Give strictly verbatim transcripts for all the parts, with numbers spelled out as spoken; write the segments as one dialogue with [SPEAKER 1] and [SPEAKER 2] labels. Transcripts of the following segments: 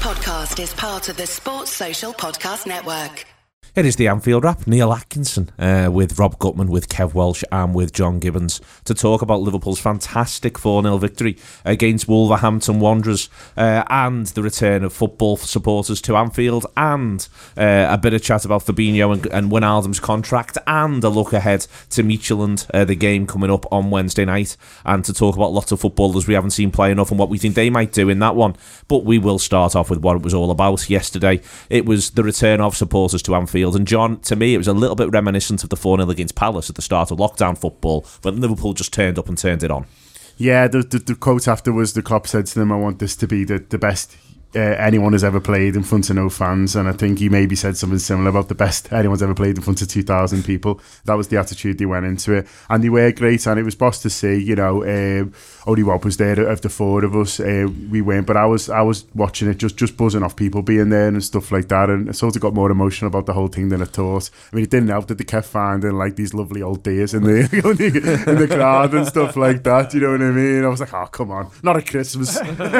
[SPEAKER 1] podcast is part of the Sports Social Podcast Network.
[SPEAKER 2] It is the Anfield Wrap. Neil Atkinson uh, with Rob Gutman, with Kev Welsh and with John Gibbons to talk about Liverpool's fantastic four nil victory against Wolverhampton Wanderers uh, and the return of football supporters to Anfield, and uh, a bit of chat about Fabinho and, and Wijnaldum's contract, and a look ahead to Midtjylland, uh, the game coming up on Wednesday night, and to talk about lots of footballers we haven't seen play enough and what we think they might do in that one. But we will start off with what it was all about yesterday. It was the return of supporters to Anfield. And John, to me, it was a little bit reminiscent of the four nil against Palace at the start of lockdown football, but Liverpool just turned up and turned it on.
[SPEAKER 3] Yeah, the, the, the quote after was the Klopp said to them, I want this to be the, the best Uh, anyone has ever played in front of no fans, and I think he maybe said something similar about the best anyone's ever played in front of two thousand people. That was the attitude they went into it, and they were great, and it was boss to see. You know, um, only Rob was there of the four of us. Uh, we weren't, but I was I was watching it, just just buzzing off people being there and stuff like that, and I sort of got more emotional about the whole thing than I thought. I mean, it didn't help that they kept finding like these lovely old dears in the in the crowd and stuff like that. You know what I mean? I was like, oh come on, not at Christmas.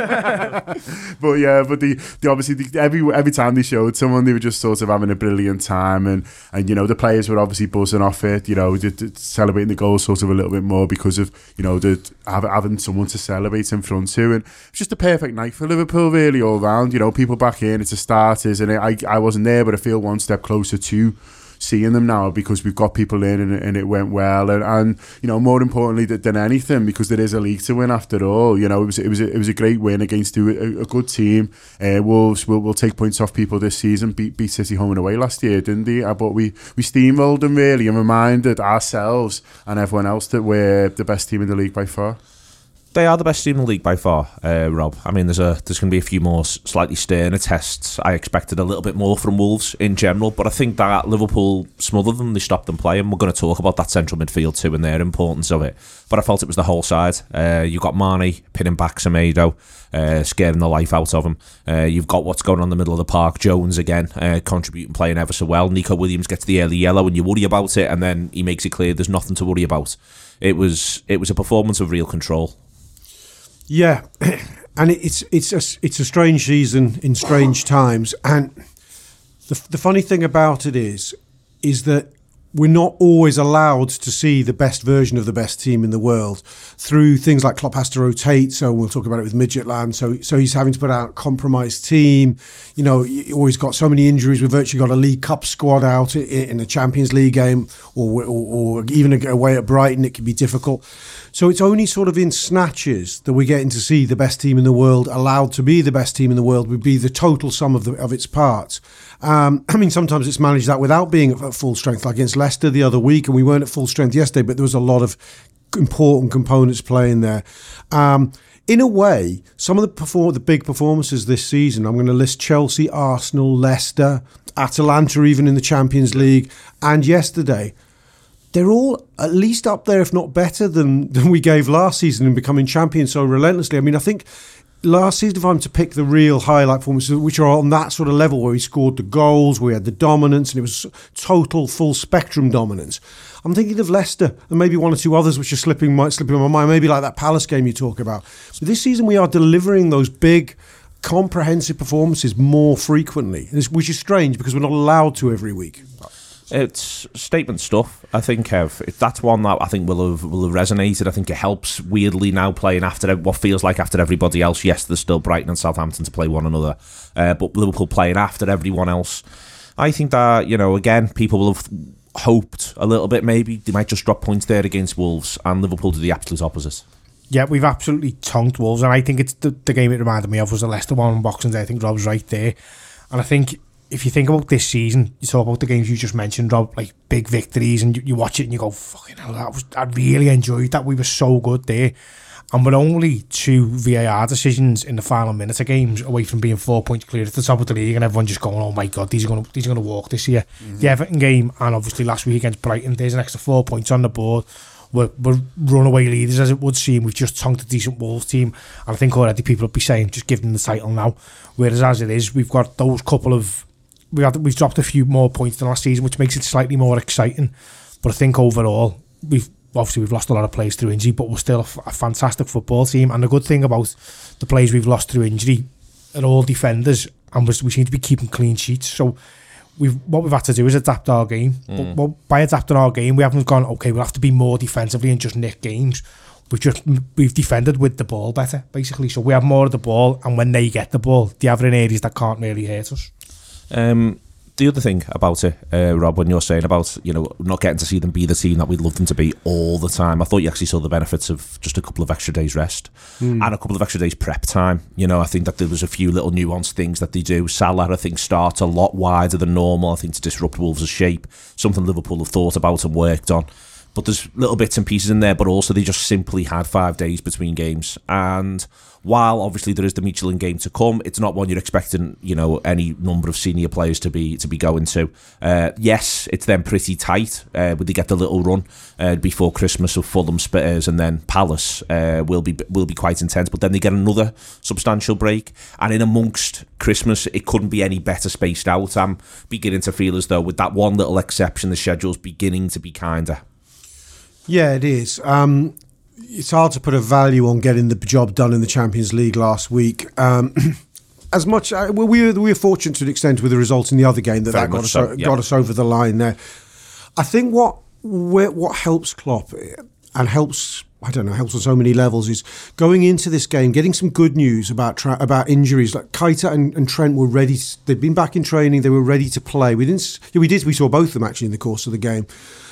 [SPEAKER 3] But yeah. But the, the obviously the, every every time they showed someone, they were just sort of having a brilliant time, and, and you know the players were obviously buzzing off it. You know, the, the, celebrating the goal sort of a little bit more because of you know the having someone to celebrate in front to, and it's just a perfect night for Liverpool really all round. You know, people back in, it's a start, isn't it? I I wasn't there, but I feel one step closer to seeing them now because we've got people in and, and it went well, and, and you know more importantly than, than anything, because there is a league to win after all. You know, it was it was a, it was a great win against a, a good team. Uh, Wolves will will take points off people this season. Beat beat City home and away last year, didn't they? But we we steamrolled them really and reminded ourselves and everyone else that we're the best team in the league by far.
[SPEAKER 2] They are the best team in the league by far, uh, Rob. I mean, there's a there's going to be a few more slightly sterner tests. I expected a little bit more from Wolves in general, but I think that Liverpool smothered them. They stopped them playing. We're going to talk about that central midfield too and their importance of it. But I felt it was the whole side. Uh, you got Mane pinning back Semedo, uh, scaring the life out of him. Uh, you've got what's going on in the middle of the park. Jones again, uh, contributing, playing ever so well. Nico Williams gets the early yellow and you worry about it, and then he makes it clear there's nothing to worry about. It was it was a performance of real control.
[SPEAKER 4] Yeah, and it's it's a, it's a strange season in strange times, and the the funny thing about it is is that we're not always allowed to see the best version of the best team in the world through things like Klopp has to rotate. So we'll talk about it with Midtjylland. So so he's having to put out a compromised team. You know, or he's got so many injuries. We've virtually got a League Cup squad out in a Champions League game, or, or, or even away at Brighton. It can be difficult. So it's only sort of in snatches that we're getting to see the best team in the world allowed to be the best team in the world, would be the total sum of the of its parts. Um, I mean, sometimes it's managed that without being at full strength, like against Leicester the other week, and we weren't at full strength yesterday, but there was a lot of important components playing there. Um, in a way, some of the perform- the big performances this season, I'm going to list Chelsea, Arsenal, Leicester, Atalanta even in the Champions League, and yesterday, they're all at least up there, if not better than, than we gave last season in becoming champions so relentlessly. I mean, I think last season, if I'm to pick the real highlight performances, which are on that sort of level where we scored the goals, we had the dominance, and it was total full spectrum dominance. I'm thinking of Leicester and maybe one or two others which are slipping, might slipping in my mind, maybe like that Palace game you talk about. So this season we are delivering those big, comprehensive performances more frequently, which is strange because we're not allowed to every week.
[SPEAKER 2] It's statement stuff, I think, Kev. That's one that I think will have, will have resonated. I think it helps, weirdly, now playing after what feels like after everybody else. Yes, there's still Brighton and Southampton to play one another, uh, but Liverpool playing after everyone else. I think that, you know, again, people will have hoped a little bit maybe they might just drop points there against Wolves, and Liverpool do the absolute opposite.
[SPEAKER 5] Yeah, we've absolutely tonked Wolves, and I think it's the, the game it reminded me of was the Leicester one on Boxing Day. I think Rob's right there, and I think if you think about this season, you talk about the games you just mentioned, Rob, like big victories, and you, you watch it and you go, fucking hell, that was, I really enjoyed that. We were so good there. And we're only two V A R decisions in the final minutes of games away from being four points clear at the top of the league, and everyone just going, oh my God, these are going to these are going to walk this year. Mm-hmm. The Everton game, and obviously last week against Brighton, there's an extra four points on the board. We're, we're runaway leaders, as it would seem. We've just tonked a decent Wolves team, and I think already people would be saying, just give them the title now. Whereas as it is, we've got those couple of we have, we've dropped a few more points than last season, which makes it slightly more exciting. But I think overall, we've obviously we've lost a lot of players through injury, but we're still a, f- a fantastic football team. And the good thing about the players we've lost through injury, are all defenders, and we seem to be keeping clean sheets. So we've what we've had to do is adapt our game. Mm. But well, by adapting our game, we haven't gone, okay, we'll have to be more defensively and just nick games. We've just we've defended with the ball better, basically. So we have more of the ball, and when they get the ball, they have it in areas that can't really hurt us.
[SPEAKER 2] Um, the other thing about it, uh, Rob, when you're saying about, you know, not getting to see them be the team that we'd love them to be all the time, I thought you actually saw the benefits of just a couple of extra days rest mm. and a couple of extra days prep time. You know, I think that there was a few little nuanced things that they do. Salah, I think, starts a lot wider than normal, I think, to disrupt Wolves' shape, something Liverpool have thought about and worked on. But there's little bits and pieces in there, but also they just simply had five days between games. And while obviously there is the Michelin game to come, it's not one you're expecting, you know, any number of senior players to be to be going to. Uh, yes, it's then pretty tight, uh, but they get the little run uh, before Christmas of Fulham, Spurs, and then Palace uh, will be will be quite intense. But then they get another substantial break, and in amongst Christmas, it couldn't be any better spaced out. I'm beginning to feel as though, with that one little exception, the schedule's beginning to be kinder.
[SPEAKER 4] Yeah, it is. Um, it's hard to put a value on getting the job done in the Champions League last week. Um, as much uh, we were we were fortunate to an extent with the result in the other game that
[SPEAKER 2] Very
[SPEAKER 4] that got us
[SPEAKER 2] so, yeah.
[SPEAKER 4] got us over the line there. I think what what helps Klopp and helps I don't know helps on so many levels is going into this game, getting some good news about tra- about injuries. Like Keita and, and Trent were ready. To, they'd been back in training. They were ready to play. We didn't. Yeah, we did. We saw both of them actually in the course of the game.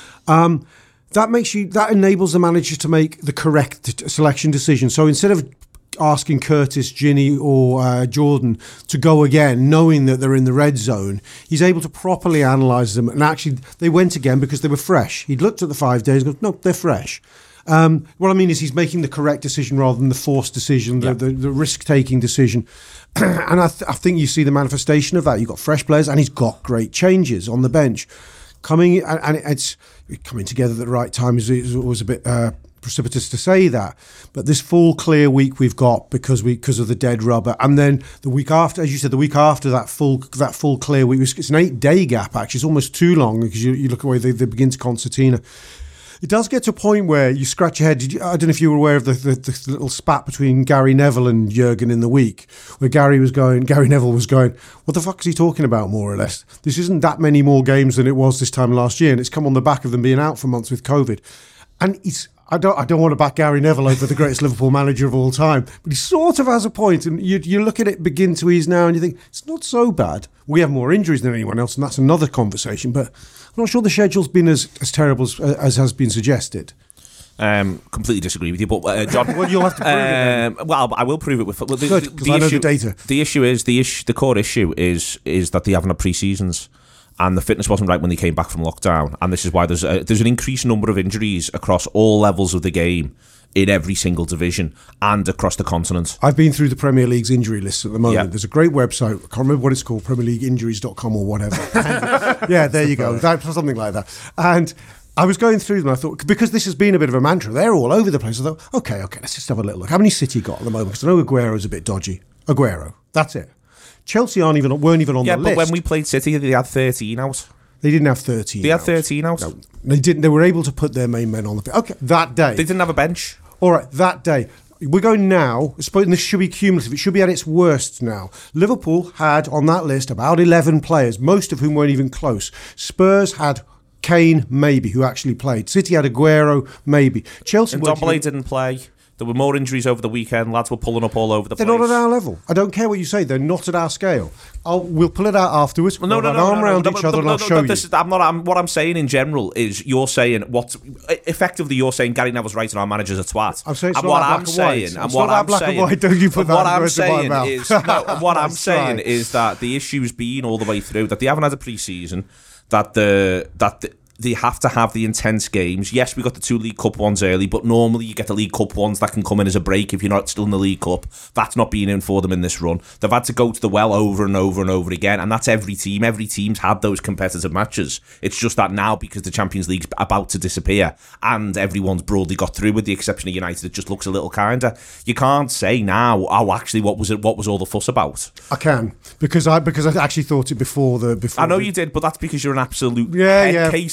[SPEAKER 4] Um, That makes you. That enables the manager to make the correct selection decision. So instead of asking Curtis, Ginny, or uh, Jordan to go again, knowing that they're in the red zone, he's able to properly analyse them. And actually, they went again because they were fresh. He'd looked at the five days and go, no, they're fresh. Um, what I mean is he's making the correct decision rather than the forced decision, the, yeah. the, the risk-taking decision. And I, th- I think you see the manifestation of that. You've got fresh players, and he's got great changes on the bench. Coming and, and it's coming together at the right time is, is was a bit uh, precipitous to say that, but this full clear week we've got because we because of the dead rubber, and then the week after, as you said, the week after that full that full clear week, it's an eight day gap actually. It's almost too long because you, you look away they, they begin to concertina. It does get to a point where you scratch your head. Did you, I don't know if you were aware of the, the, the little spat between Gary Neville and Jurgen in the week, where Gary was going, Gary Neville was going, what the fuck is he talking about, more or less? This isn't that many more games than it was this time last year, and it's come on the back of them being out for months with COVID. And he's, I don't, I don't want to back Gary Neville over the greatest Liverpool manager of all time, but he sort of has a point, and you, you look at it begin to ease now, and you think, it's not so bad. We have more injuries than anyone else, and that's another conversation, but I'm not sure the schedule's been as, as terrible as, as has been suggested.
[SPEAKER 2] Um, completely disagree with you, but uh, John.
[SPEAKER 4] Well, you'll have to prove um,
[SPEAKER 2] it. Well, I will prove it with. Well, the,
[SPEAKER 4] Good,
[SPEAKER 2] the, the
[SPEAKER 4] I know
[SPEAKER 2] issue,
[SPEAKER 4] the data.
[SPEAKER 2] The issue is the issue. The core issue is is that they haven't had pre-seasons, and the fitness wasn't right when they came back from lockdown, and this is why there's a, there's an increased number of injuries across all levels of the game in every single division and across the continent.
[SPEAKER 4] I've been through the Premier League's injury list at the moment.
[SPEAKER 2] Yeah.
[SPEAKER 4] There's a great website. I can't remember what it's called, premier league injuries dot com or whatever. And, yeah, there you go. That, something like that. And I was going through them, I thought, because this has been a bit of a mantra, they're all over the place. I thought, okay, okay, let's just have a little look. How many City got at the moment? Because I know Aguero's a bit dodgy. Aguero, that's it. Chelsea aren't even weren't even on
[SPEAKER 2] yeah,
[SPEAKER 4] the list.
[SPEAKER 2] Yeah, but when we played City, they had thirteen out.
[SPEAKER 4] They didn't have thirteen
[SPEAKER 2] They had
[SPEAKER 4] out.
[SPEAKER 2] thirteen out.
[SPEAKER 4] No, they didn't. They were able to put their main men on the pitch. Okay, that day.
[SPEAKER 2] They didn't have a bench.
[SPEAKER 4] All right, that day. We're going now, and this should be cumulative, it should be at its worst now. Liverpool had on that list about eleven players, most of whom weren't even close. Spurs had Kane, maybe, who actually played. City had Aguero, maybe. Chelsea
[SPEAKER 2] and Ndombele didn't play. There were more injuries over the weekend. Lads were pulling up all over the
[SPEAKER 4] They're
[SPEAKER 2] place.
[SPEAKER 4] They're not at our level. I don't care what you say. They're not at our scale. I'll, we'll pull it out afterwards.
[SPEAKER 2] Well, no,
[SPEAKER 4] we'll
[SPEAKER 2] no, no,
[SPEAKER 4] arm
[SPEAKER 2] no,
[SPEAKER 4] around
[SPEAKER 2] no,
[SPEAKER 4] each
[SPEAKER 2] no,
[SPEAKER 4] other
[SPEAKER 2] no,
[SPEAKER 4] and I'll
[SPEAKER 2] no,
[SPEAKER 4] show
[SPEAKER 2] no,
[SPEAKER 4] you.
[SPEAKER 2] This is, I'm not. I'm, what I'm saying in general is you're saying what effectively you're saying Gary Neville's right and our manager's a twat.
[SPEAKER 4] I'm saying it's
[SPEAKER 2] and
[SPEAKER 4] not
[SPEAKER 2] what
[SPEAKER 4] that
[SPEAKER 2] I'm
[SPEAKER 4] black and
[SPEAKER 2] saying,
[SPEAKER 4] white.
[SPEAKER 2] and
[SPEAKER 4] It's
[SPEAKER 2] what
[SPEAKER 4] not that
[SPEAKER 2] I'm
[SPEAKER 4] black
[SPEAKER 2] saying,
[SPEAKER 4] and white. Don't you put that
[SPEAKER 2] what
[SPEAKER 4] in the
[SPEAKER 2] I'm
[SPEAKER 4] words of my
[SPEAKER 2] saying
[SPEAKER 4] mouth.
[SPEAKER 2] is, no, what I'm
[SPEAKER 4] Nice
[SPEAKER 2] saying
[SPEAKER 4] try.
[SPEAKER 2] is that the issue's been all the way through that they haven't had a pre-season, that the that. The, they have to have the intense games. Yes, we got the two League Cup ones early, but normally you get the League Cup ones that can come in as a break if you're not still in the League Cup. That's not been in for them in this run. They've had to go to the well over and over and over again, and that's every team. Every team's had those competitive matches. It's just that now, because the Champions League's about to disappear and everyone's broadly got through with the exception of United, it just looks a little kinder. You can't say now, oh, actually, what was it? What was all the fuss about?
[SPEAKER 4] I can, because I because I actually thought it before the... Before
[SPEAKER 2] I know
[SPEAKER 4] the,
[SPEAKER 2] you did, but that's because you're an absolute
[SPEAKER 4] yeah,
[SPEAKER 2] head
[SPEAKER 4] yeah,
[SPEAKER 2] case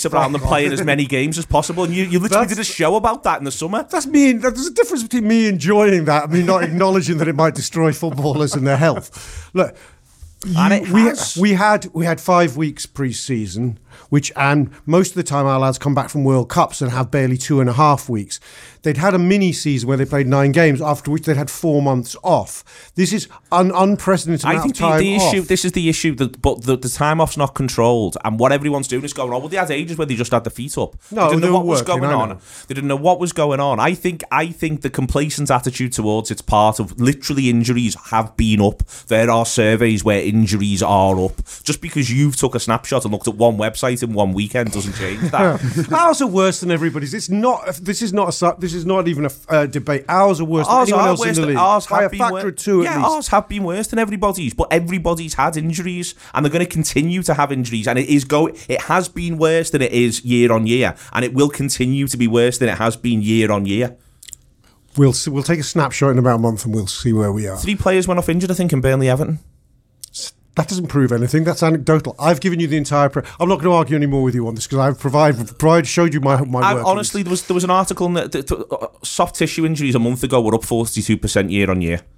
[SPEAKER 2] around them playing as many games as possible, and you, you literally
[SPEAKER 4] That's-
[SPEAKER 2] did a show about that in the summer.
[SPEAKER 4] That's me. There's a difference between me enjoying that and me not acknowledging that it might destroy footballers and their health. Look, you,
[SPEAKER 2] And it
[SPEAKER 4] we,
[SPEAKER 2] has.
[SPEAKER 4] we had we had five weeks pre-season, which and most of the time our lads come back from World Cups and have barely two and a half weeks. They'd had a mini season where they played nine games, after which they'd had four months off. This is an unprecedented
[SPEAKER 2] I
[SPEAKER 4] amount
[SPEAKER 2] think
[SPEAKER 4] of time
[SPEAKER 2] the, the
[SPEAKER 4] off.
[SPEAKER 2] issue. This is the issue. That, but the, the time off's not controlled, and what everyone's doing is going on. Well, they had ages where they just had the feet up.
[SPEAKER 4] No,
[SPEAKER 2] they didn't
[SPEAKER 4] they
[SPEAKER 2] know
[SPEAKER 4] were
[SPEAKER 2] what was
[SPEAKER 4] working,
[SPEAKER 2] going
[SPEAKER 4] I
[SPEAKER 2] on.
[SPEAKER 4] know.
[SPEAKER 2] They didn't know what was going on. I think. I think the complacent attitude towards it's part of literally injuries have been up. There are surveys where injuries are up. Just because you've took a snapshot and looked at one website in one weekend doesn't change that.
[SPEAKER 4] Ours are worse than everybody's. It's not. This is not a. su- This is not even a uh, debate. Ours are worse
[SPEAKER 2] Ours
[SPEAKER 4] than anyone
[SPEAKER 2] are
[SPEAKER 4] else in
[SPEAKER 2] worse
[SPEAKER 4] the
[SPEAKER 2] than-
[SPEAKER 4] league
[SPEAKER 2] ours
[SPEAKER 4] by a
[SPEAKER 2] have been
[SPEAKER 4] factor
[SPEAKER 2] wor-
[SPEAKER 4] of two
[SPEAKER 2] yeah,
[SPEAKER 4] at least.
[SPEAKER 2] ours have been worse than everybody's, but everybody's had injuries, and they're going to continue to have injuries, and it is go. It has been worse than it is year on year, and it will continue to be worse than it has been year on year.
[SPEAKER 4] We'll see, we'll take a snapshot in about a month and we'll see where we are.
[SPEAKER 2] Three players went off injured, I think, in Burnley Everton.
[SPEAKER 4] That doesn't prove anything. That's anecdotal. I've given you the entire. Pre- I'm not going to argue anymore with you on this because I've provided, provided, showed you my my
[SPEAKER 2] I,
[SPEAKER 4] work.
[SPEAKER 2] honestly, there was there was an article in that, that uh, soft tissue injuries a month ago were up forty-two percent year on year.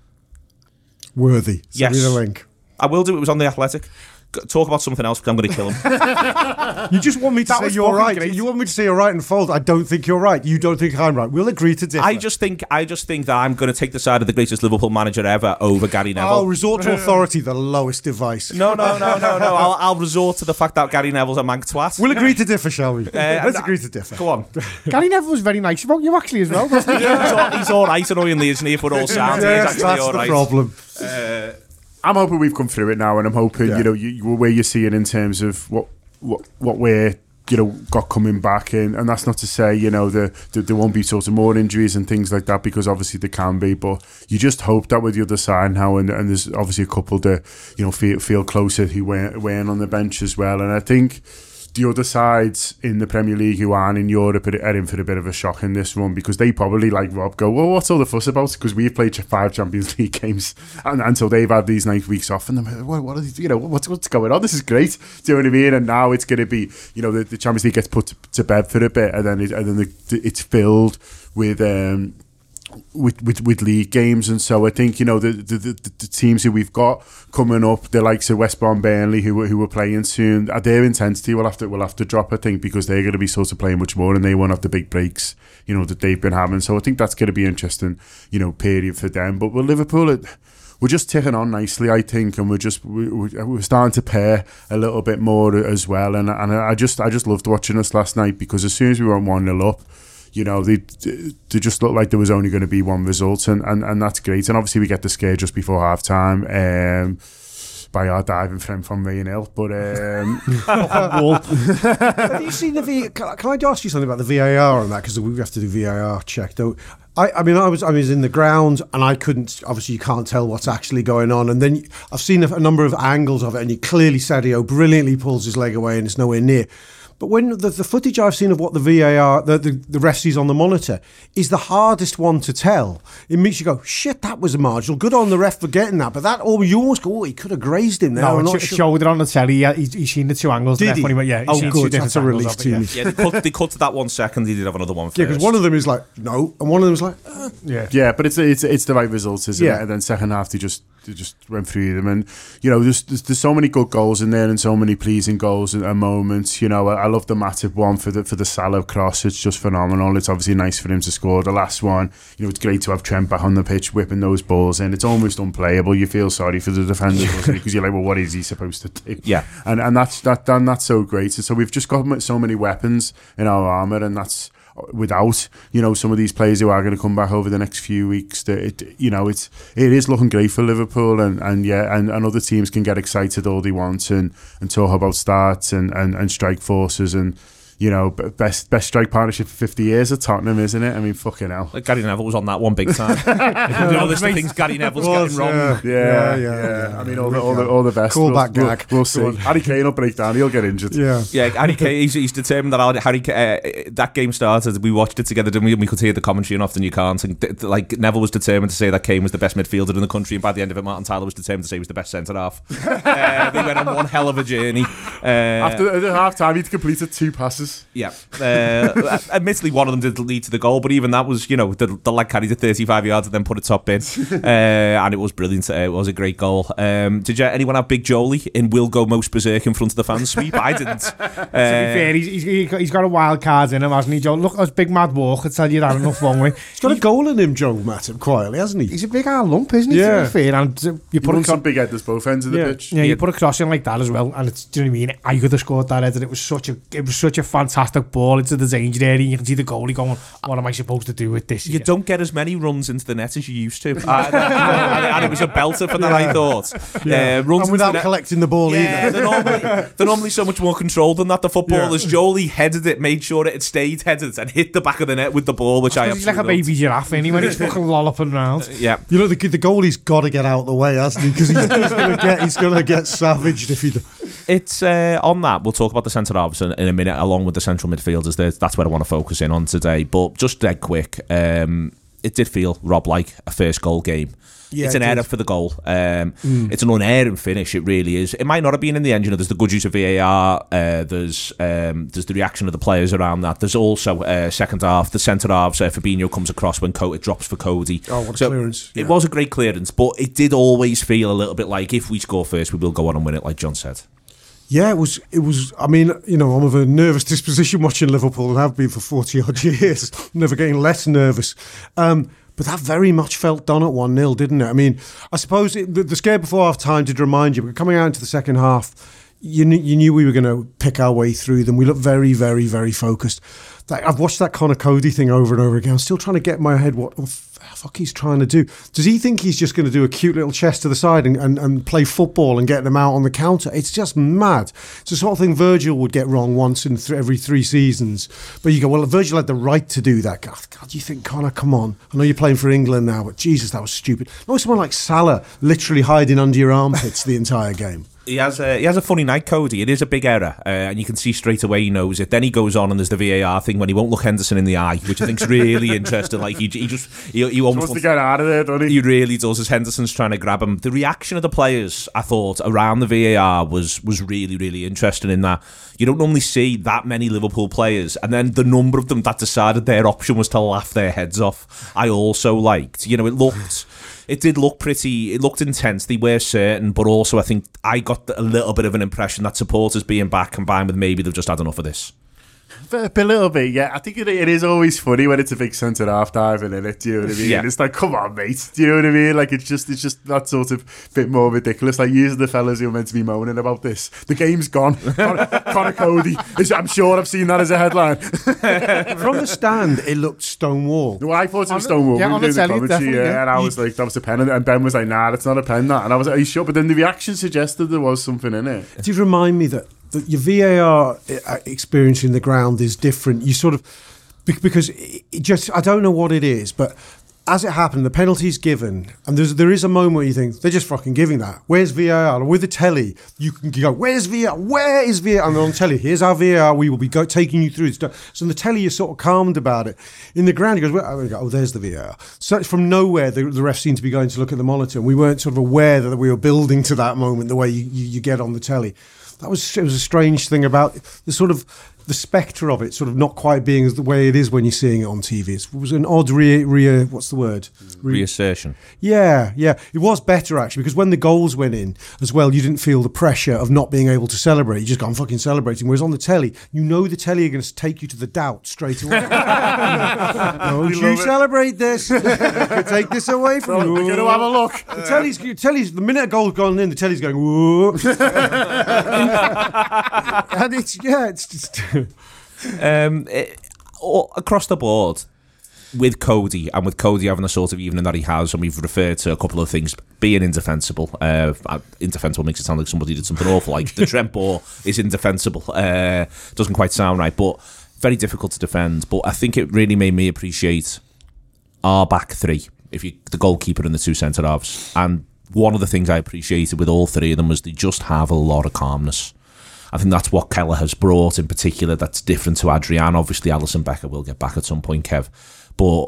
[SPEAKER 4] Worthy. Send
[SPEAKER 2] Yes.
[SPEAKER 4] me the link.
[SPEAKER 2] I will do. It was on The Athletic. G- Talk about something else because I'm going to kill him.
[SPEAKER 4] You just want me to
[SPEAKER 5] That
[SPEAKER 4] say
[SPEAKER 5] was
[SPEAKER 4] you're
[SPEAKER 5] fucking
[SPEAKER 4] right.
[SPEAKER 5] great.
[SPEAKER 4] You want me to say you're right and fold. I don't think you're right. You don't think I'm right. We'll agree to differ.
[SPEAKER 2] I just think I just think that I'm going to take the side of the greatest Liverpool manager ever over Gary Neville.
[SPEAKER 4] I'll resort to authority, the lowest device.
[SPEAKER 2] No, no, no, no, no. I'll, I'll resort to the fact that Gary Neville's a mank twat.
[SPEAKER 4] We'll agree to differ, shall we? Let's
[SPEAKER 2] and-
[SPEAKER 4] agree to differ.
[SPEAKER 2] Go on.
[SPEAKER 5] Gary Neville was very nice about you actually as well, wasn't he?
[SPEAKER 2] he's, all, he's all right, annoyingly, isn't he? If we're all sound,
[SPEAKER 4] Yes,
[SPEAKER 2] he's actually
[SPEAKER 4] that's
[SPEAKER 2] all
[SPEAKER 4] the
[SPEAKER 2] right.
[SPEAKER 4] problem.
[SPEAKER 3] I'm hoping we've come through it now, and I'm hoping
[SPEAKER 4] Yeah.
[SPEAKER 3] you know you, you, where you see it in terms of what what what we're you know got coming back in, and that's not to say you know the, the there won't be sort of more injuries and things like that, because obviously there can be, but you just hope that with the other side now, and, and there's obviously a couple that you know feel feel closer who weigh, weighing on the bench as well, and I think the other sides in the Premier League who aren't in Europe are are in for a bit of a shock in this one, because they probably, like Rob, go, well, what's all the fuss about? Because we've played five Champions League games, and, and so they've had these nice weeks off, and they're like, what, what are they, you know, what's what's going on? This is great. Do you know what I mean? And now it's going to be, you know, the, the Champions League gets put to, to bed for a bit, and then it, and then the, it's filled with. Um, With, with with league games, and so I think you know the the, the the teams who we've got coming up, the likes of West Brom, Burnley, who who are playing soon, their intensity will have to will have to drop, I think, because they're going to be sort of playing much more, and they won't have the big breaks, you know, that they've been having. So I think that's going to be interesting, you know, period for them. But with Liverpool, it, we're just ticking on nicely, I think, and we're just we, we're starting to pair a little bit more as well. And and I just I just loved watching us last night, because as soon as we went one nil up, you know, they they just looked like there was only going to be one result, and, and, and that's great. And obviously we get the scare just before half time um, by our diving from from Ray and Hill. But um,
[SPEAKER 4] Have you seen the V? Can, can I ask you something about the V A R on that? Because we have to do V A R check. Though, I, I mean, I was I was in the ground and I couldn't. Obviously, you can't tell what's actually going on. And then I've seen a, a number of angles of it, and you clearly Sadio brilliantly pulls his leg away, and it's nowhere near. But when the, the footage I've seen of what the V A R, the, the, the ref sees on the monitor, is the hardest one to tell. It makes you go, shit, that was a marginal. Good on the ref for getting that. But that, oh, you almost go, oh, he could have grazed him there.
[SPEAKER 5] No,
[SPEAKER 4] I'm
[SPEAKER 5] it
[SPEAKER 4] not
[SPEAKER 5] sh-
[SPEAKER 4] sure.
[SPEAKER 5] showed it on the telly. Yeah, he's, he's seen the two angles.
[SPEAKER 4] Did
[SPEAKER 5] the ref
[SPEAKER 4] he?
[SPEAKER 5] when went, yeah, he's
[SPEAKER 4] Oh,
[SPEAKER 5] seen two
[SPEAKER 4] good.
[SPEAKER 5] different
[SPEAKER 4] That's a
[SPEAKER 5] angles
[SPEAKER 4] relief
[SPEAKER 5] of it,
[SPEAKER 4] to
[SPEAKER 5] yeah.
[SPEAKER 4] me.
[SPEAKER 2] Yeah, they cut, they cut to that one second. He did have another one first.
[SPEAKER 4] Yeah, because one of them is like, no. And one of them is like, uh.
[SPEAKER 5] Yeah.
[SPEAKER 3] yeah, but it's it's it's the right results, isn't
[SPEAKER 4] Yeah.
[SPEAKER 3] it? And then second half they just they just went through them, and you know there's, there's there's so many good goals in there, and so many pleasing goals and, and moments. You know, I, I love the Matip one for the for the Salah cross. It's just phenomenal. It's obviously nice for him to score the last one. You know, it's great to have Trent back on the pitch whipping those balls in. It's almost unplayable. You feel sorry for the defenders because you're like, well, what is he supposed to do?
[SPEAKER 2] Yeah.
[SPEAKER 3] and and that's that and that's so great. So we've just got so many weapons in our armour, and that's without you know some of these players who are going to come back over the next few weeks. That it you know it's it is looking great for Liverpool, and and yeah, and, and other teams can get excited all they want and and talk about starts and and, and strike forces and. You know, best best strike partnership for fifty years at Tottenham, isn't it? I mean, fucking hell.
[SPEAKER 2] Like Gary Neville was on that one big time. You know, there's the things Gary Neville's
[SPEAKER 4] Was,
[SPEAKER 2] getting wrong.
[SPEAKER 4] yeah.
[SPEAKER 3] Yeah,
[SPEAKER 4] Yeah,
[SPEAKER 3] yeah,
[SPEAKER 4] yeah, yeah.
[SPEAKER 3] I mean, all the all the, all the best.
[SPEAKER 4] Call
[SPEAKER 3] we'll,
[SPEAKER 4] back
[SPEAKER 3] we'll,
[SPEAKER 4] gag.
[SPEAKER 3] We'll
[SPEAKER 4] Go
[SPEAKER 3] see.
[SPEAKER 4] on.
[SPEAKER 3] Harry Kane will break down. He'll get injured.
[SPEAKER 4] yeah.
[SPEAKER 2] Yeah, Harry Kane, he's, he's determined that I'll- Harry Kane, uh, that game started, we watched it together, didn't we? And we could hear the commentary, and often you can't. And th- th- like Neville was determined to say that Kane was the best midfielder in the country, and by the end of it, Martin Tyler was determined to say he was the best centre half. uh, they went on one hell of a journey. Uh,
[SPEAKER 3] After at half time, he'd completed two passes. fans.
[SPEAKER 2] Yeah. Uh, admittedly, one of them did lead to the goal, but even that was, you know, the, the leg carried it thirty-five yards and then put a top in. Uh, and it was brilliant. Uh, it was a great goal. Um, did you, anyone have Big Jolie in Will Go Most Berserk in front of the fans sweep? I didn't. Uh,
[SPEAKER 5] to be fair, he's, he's, he's got a wild card in him, hasn't he, Joe? Look, as Big Mad Walker tell you that enough one way.
[SPEAKER 4] He's got a goal in him, Joe Matip, quietly, hasn't he?
[SPEAKER 5] He's a big old lump, isn't he?
[SPEAKER 4] Yeah.
[SPEAKER 5] To be fair, and uh, you put
[SPEAKER 3] He
[SPEAKER 5] a
[SPEAKER 3] some big headers both ends of the
[SPEAKER 4] Yeah.
[SPEAKER 3] pitch.
[SPEAKER 5] Yeah, you put a cross in like that as well, and it's, do you know what I mean? I could have scored that header. It was such a, it was such a fantastic ball into the danger area. You can see the goalie going, "What am I supposed to do with this?"
[SPEAKER 2] You don't get as many runs into the net as you used to. uh, and, and it was a belter for that,
[SPEAKER 4] Yeah.
[SPEAKER 2] I thought.
[SPEAKER 4] Yeah.
[SPEAKER 2] Uh, runs
[SPEAKER 4] And without
[SPEAKER 2] into the net-
[SPEAKER 4] collecting the ball
[SPEAKER 2] Yeah,
[SPEAKER 4] either.
[SPEAKER 2] they're normally, they're normally so much more controlled than that. The footballers,
[SPEAKER 4] Yeah.
[SPEAKER 2] Jolie headed it, made sure it had stayed headed, and hit the back of the net with the ball, which I
[SPEAKER 5] He's like a
[SPEAKER 2] absolutely
[SPEAKER 5] baby giraffe anyway. He's fucking lolloping around.
[SPEAKER 2] loved. Yeah.
[SPEAKER 4] You know, the, the goalie's got to get out of the way, hasn't he? Because he's, he's going to get he's going to get savaged if he. Do.
[SPEAKER 2] It's uh, on that. We'll talk about the centre halves in, in a minute, along with the central midfielders. There, that's where I want to focus in on today. But just dead quick, um, it did feel, Rob, like a first goal game.
[SPEAKER 4] Yeah,
[SPEAKER 2] it's an
[SPEAKER 4] it
[SPEAKER 2] error
[SPEAKER 4] did.
[SPEAKER 2] for the goal. Um, mm. It's an unerring finish. It really is. It might not have been in the end. You know, there's the good use of V A R. Uh, there's um, there's the reaction of the players around that. There's also uh, second half. The centre halves. Uh, Fabinho comes across when Co- it drops for Cody.
[SPEAKER 4] Oh, what a
[SPEAKER 2] so
[SPEAKER 4] clearance!
[SPEAKER 2] It
[SPEAKER 4] Yeah.
[SPEAKER 2] was a great clearance, but it did always feel a little bit like if we score first, we will go on and win it, like John said.
[SPEAKER 4] Yeah, it was. It was. I mean, you know, I'm of a nervous disposition watching Liverpool and have been for forty odd years. Never getting less nervous. Um, But that very much felt done at one nil, didn't it? I mean, I suppose it, the, the scare before half-time did remind you, but coming out into the second half, you, kn- you knew we were going to pick our way through them. We looked very, very, very focused. That, I've watched that Connor Cody thing over and over again. I'm still trying to get in my head what the fuck he's trying to do. Does he think he's just going to do a cute little chest to the side and, and, and play football and get them out on the counter? It's just mad. It's the sort of thing Virgil would get wrong once in th- every three seasons. But you go, well, Virgil had the right to do that. God, God, you think, Connor, come on. I know you're playing for England now, but Jesus, that was stupid. No, someone like Salah literally hiding under your armpits the entire game.
[SPEAKER 2] He has a he has a funny night, Cody. It is a big error, uh, and you can see straight away he knows it. Then he goes on, and there's the V A R thing when he won't look Henderson in the eye, which I think's really interesting. Like he, he just he, he almost
[SPEAKER 3] wants to get out of there, doesn't he?
[SPEAKER 2] He really does. As Henderson's trying to grab him, the reaction of the players, I thought, around the V A R was was really really interesting. In that you don't normally see that many Liverpool players, and then the number of them that decided their option was to laugh their heads off. I also liked, you know, it looked. It did look pretty, it looked intense, they were certain, but also I think I got a little bit of an impression that supporters being back combined with maybe they've just had enough of this.
[SPEAKER 3] A, a little bit, yeah. I think it, it is always funny when it's a big centre half diving in it. Do you know what I mean?
[SPEAKER 2] Yeah.
[SPEAKER 3] It's like, come on, mate. Do you know what I mean? Like it's just, it's just that sort of bit more ridiculous. Like you, the fellas who are meant to be moaning about this. The game's gone. Connor, Connor Cody. I'm sure I've seen that as a headline.
[SPEAKER 4] From the stand, it looked Stonewall.
[SPEAKER 3] Well, I thought it was
[SPEAKER 5] On
[SPEAKER 3] Stonewall.
[SPEAKER 5] the- yeah,
[SPEAKER 3] we were
[SPEAKER 5] on the
[SPEAKER 3] doing the
[SPEAKER 5] telly,
[SPEAKER 3] commentary,
[SPEAKER 5] definitely,
[SPEAKER 3] yeah,
[SPEAKER 5] yeah.
[SPEAKER 3] and I was like, that was a pen, and Ben was like, nah, it's not a pen, that. And I was like, are you sure? But then the reaction suggested there was something in it.
[SPEAKER 4] It did remind me that, that your V A R experience in the ground is different. You sort of, be- because it it just, I don't know what it is, but as it happened, the penalty's given, and there's there is a moment where you think, they're just fucking giving that. Where's V A R? And with the telly, you can go, where's V A R? Where is V A R? And they're on telly, here's our V A R, we will be go- taking you through stuff. So in the telly, you're sort of calmed about it. In the ground, he goes, well, oh, there's the V A R. So it's from nowhere, the, the ref seemed to be going to look at the monitor, and we weren't sort of aware that we were building to that moment the way you, you, you get on the telly. That was, it was a strange thing about the sort of the spectre of it, sort of not quite being as the way it is when you're seeing it on T V. It was an odd re, re what's the word? Re-
[SPEAKER 2] Reassertion.
[SPEAKER 4] yeah, yeah. It was better actually, because when the goals went in as well, you didn't feel the pressure of not being able to celebrate. You just go, I'm fucking celebrating. Whereas on the telly, you know the telly are going to take you to the doubt straight away. Don't
[SPEAKER 3] We
[SPEAKER 4] you
[SPEAKER 3] love it.
[SPEAKER 4] celebrate this? Take this away from
[SPEAKER 3] Well,
[SPEAKER 4] you.
[SPEAKER 3] we're going to have a look.
[SPEAKER 4] The telly's, the telly's, the minute a goal's gone in, the telly's going, whoa. And it's, yeah, it's just...
[SPEAKER 2] Um, it, all, across the board, with Cody, and with Cody having the sort of evening that he has, and we've referred to a couple of things being indefensible. Uh, indefensible makes it sound like somebody did something awful, like the Trent ball is indefensible. Uh, doesn't quite sound right, but very difficult to defend. But I think it really made me appreciate our back three, if you the goalkeeper and the two centre halves. And one of the things I appreciated with all three of them was they just have a lot of calmness. I think that's what Keller has brought in particular that's different to Adrian. Obviously, Alisson Becker will get back at some point, Kev. But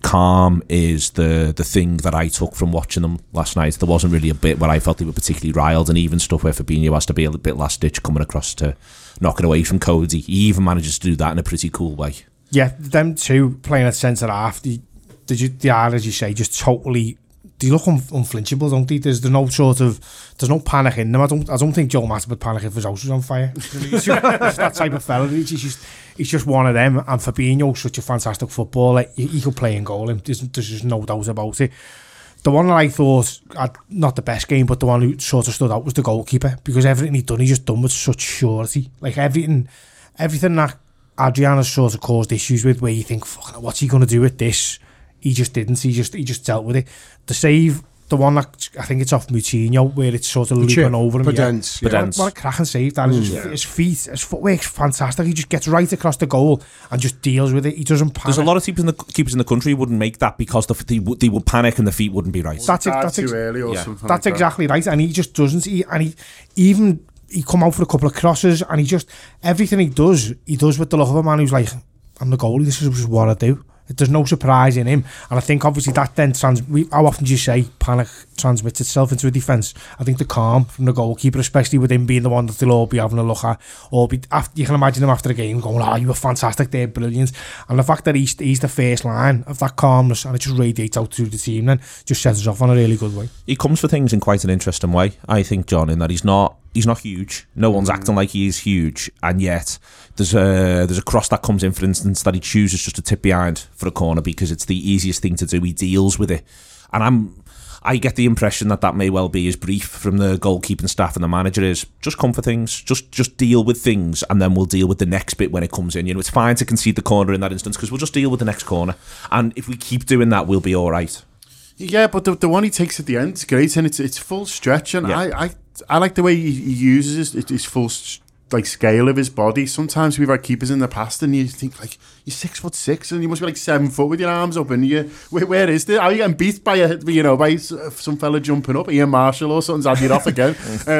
[SPEAKER 2] calm is the the thing that I took from watching them last night. There wasn't really a bit where I felt they were particularly riled, and even stuff where Fabinho has to be a little bit last ditch coming across to knock it away from Cody. He even manages to do that in a pretty cool way.
[SPEAKER 5] Yeah, them two playing at centre half, they, they, they are, as you say, just totally. They look un- unflinchable, don't they? There's, there's no sort of, there's no panic in them. I don't, I don't think Joe Matip would panic if his house was on fire. He's, just, he's that type of fella. He's just, he's just one of them. And Fabinho's such a fantastic footballer. He, he could play in goal. And there's, there's just no doubt about it. The one that I thought, had not the best game, but the one who sort of stood out was the goalkeeper, because everything he'd done, he just done with such surety. Like everything, everything that Adriana's sort of caused issues with, where you think, fuck, what's he going to do with this? He just didn't. He just he just dealt with it. The save, the one that I think it's off Moutinho, where it's sort of
[SPEAKER 4] The
[SPEAKER 5] looping
[SPEAKER 4] chip,
[SPEAKER 5] over him.
[SPEAKER 4] Podence,
[SPEAKER 5] Yeah.
[SPEAKER 2] yeah.
[SPEAKER 5] What, what a cracking save that is.
[SPEAKER 2] Mm.
[SPEAKER 5] His, his feet, his footwork's fantastic. He just gets right across the goal and just deals with it. He doesn't panic.
[SPEAKER 2] There's a lot of keepers in the, keepers in the country who wouldn't make that because the, they, would- they would panic and the feet wouldn't be right.
[SPEAKER 5] That's,
[SPEAKER 3] Far
[SPEAKER 5] that's,
[SPEAKER 3] too
[SPEAKER 5] ex-
[SPEAKER 3] early or
[SPEAKER 2] yeah.
[SPEAKER 3] something.
[SPEAKER 5] that's
[SPEAKER 3] like
[SPEAKER 5] exactly right. And he just doesn't. He, and he even he come out for a couple of crosses, and he just everything he does, he does with the look of a man who's like, I'm the goalie. This is just what I do. There's no surprise in him, and I think obviously that then trans. We, how often do you say panic transmits itself into a defence? I think the calm from the goalkeeper, especially with him being the one that they'll all be having a look at, or be after, you can imagine him after the game going, "Oh, you were fantastic there, brilliant." And the fact that he's he's the first line of that calmness, and it just radiates out through the team, then just sets us off on a really good way.
[SPEAKER 2] He comes for things in quite an interesting way, I think, John, in that he's not he's not huge. No one's
[SPEAKER 3] Mm.
[SPEAKER 2] acting like he is huge, and yet there's a there's a cross that comes in, for instance, that he chooses just to tip behind for a corner because it's the easiest thing to do. He deals with it, and I'm I get the impression that that may well be his brief from the goalkeeping staff and the manager is just come for things, just just deal with things, and then we'll deal with the next bit when it comes in. You know, it's fine to concede the corner in that instance because we'll just deal with the next corner, and if we keep doing that, we'll be all right.
[SPEAKER 3] Yeah, but the, the one he takes at the end is great, and it's it's full stretch, and
[SPEAKER 2] Yeah.
[SPEAKER 3] I, I I like the way he, he uses his, his full st- like scale of his body. Sometimes we've had keepers in the past, and you think like you're six foot six, and you must be like seven foot with your arms up, and you where, where is this? Are you getting beat by a you know by some fella jumping up, Ian Marshall or something's had you off again?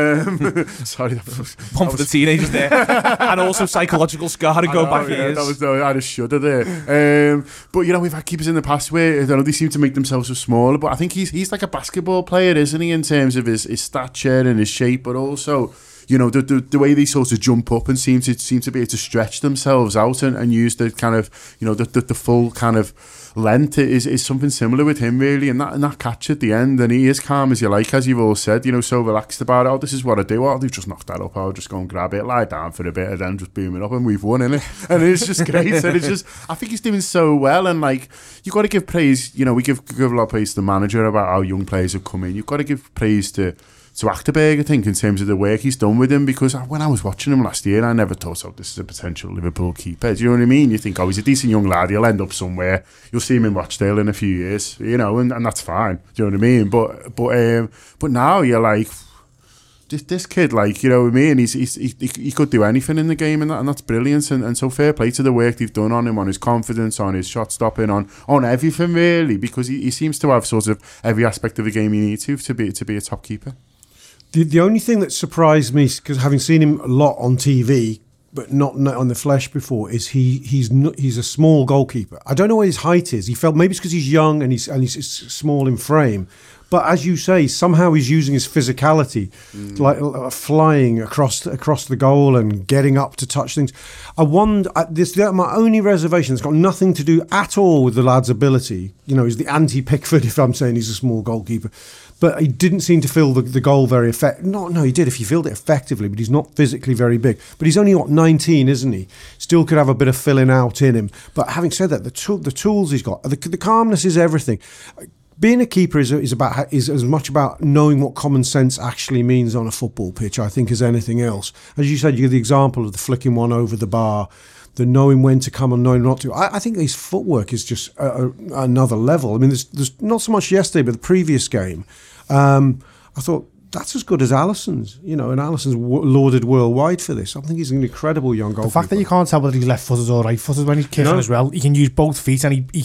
[SPEAKER 3] um, sorry, that was,
[SPEAKER 2] One for the teenagers there, and also psychological scar to go
[SPEAKER 3] I know,
[SPEAKER 2] back
[SPEAKER 3] yeah,
[SPEAKER 2] years.
[SPEAKER 3] that was I had a shudder there. Um, but you know we've had keepers in the past where I don't know they seem to make themselves so smaller. But I think he's he's like a basketball player, isn't he, in terms of his, his stature and his shape, but also you know the, the the way they sort of jump up and seem to seem to be able to stretch themselves out and, and use the kind of you know the, the the full kind of length is is something similar with him really, and that and that catch at the end, and he is calm as you like, as you've all said, you know, so relaxed about it. Oh, this is what I do. I'll do just knock that up. I'll just go and grab it, lie down for a bit, and then just boom it up, and we've won, innit? And it's just great. And it's just, I think he's doing so well, and like you got to give praise. You know, we give give a lot of praise to the manager about how young players have come in. You've got to give praise to. to Achterberg, I think, in terms of the work he's done with him, because when I was watching him last year, I never thought, oh, this is a potential Liverpool keeper. Do you know what I mean? You think, oh, he's a decent young lad, he'll end up somewhere. You'll see him in Rochdale in a few years, you know, and, and that's fine. Do you know what I mean? But but um, but now you're like, this this kid, like, you know what I mean? He's, he's he, he could do anything in the game, and that, and that's brilliant. And, and so fair play to the work they've done on him, on his confidence, on his shot stopping, on on everything really, because he, he seems to have sort of every aspect of the game he needs to to be to be a top keeper.
[SPEAKER 4] The, the only thing that surprised me, because having seen him a lot on T V, but not, not on the flesh before, is he he's not, he's a small goalkeeper. I don't know what his height is. He felt maybe it's because he's young and he's and he's small in frame. But as you say, somehow he's using his physicality, mm. like uh, flying across across the goal and getting up to touch things. I wonder. Uh, this my only reservation. It's got nothing to do at all with the lad's ability. You know, he's the anti-Pickford. If I'm saying he's a small goalkeeper. But he didn't seem to fill the, the goal very effectively. No, no, he did if he filled it effectively, but he's not physically very big. But he's only, what, nineteen, isn't he? Still could have a bit of filling out in him. But having said that, the tool, the tools he's got, the, the calmness is everything. Being a keeper is is about is as much about knowing what common sense actually means on a football pitch, I think, as anything else. As you said, you give the example of the flicking one over the bar, the knowing when to come and knowing not to. I, I think his footwork is just a, a, another level. I mean, there's, there's not so much yesterday, but the previous game, um, I thought that's as good as Alisson's. You know, and Alisson's w- lauded worldwide for this. I think he's an incredible young goalkeeper.
[SPEAKER 5] The fact that you can't tell whether he's left-footed or right-footed when he's kicking
[SPEAKER 4] no.
[SPEAKER 5] as well, he can use both feet and he, he can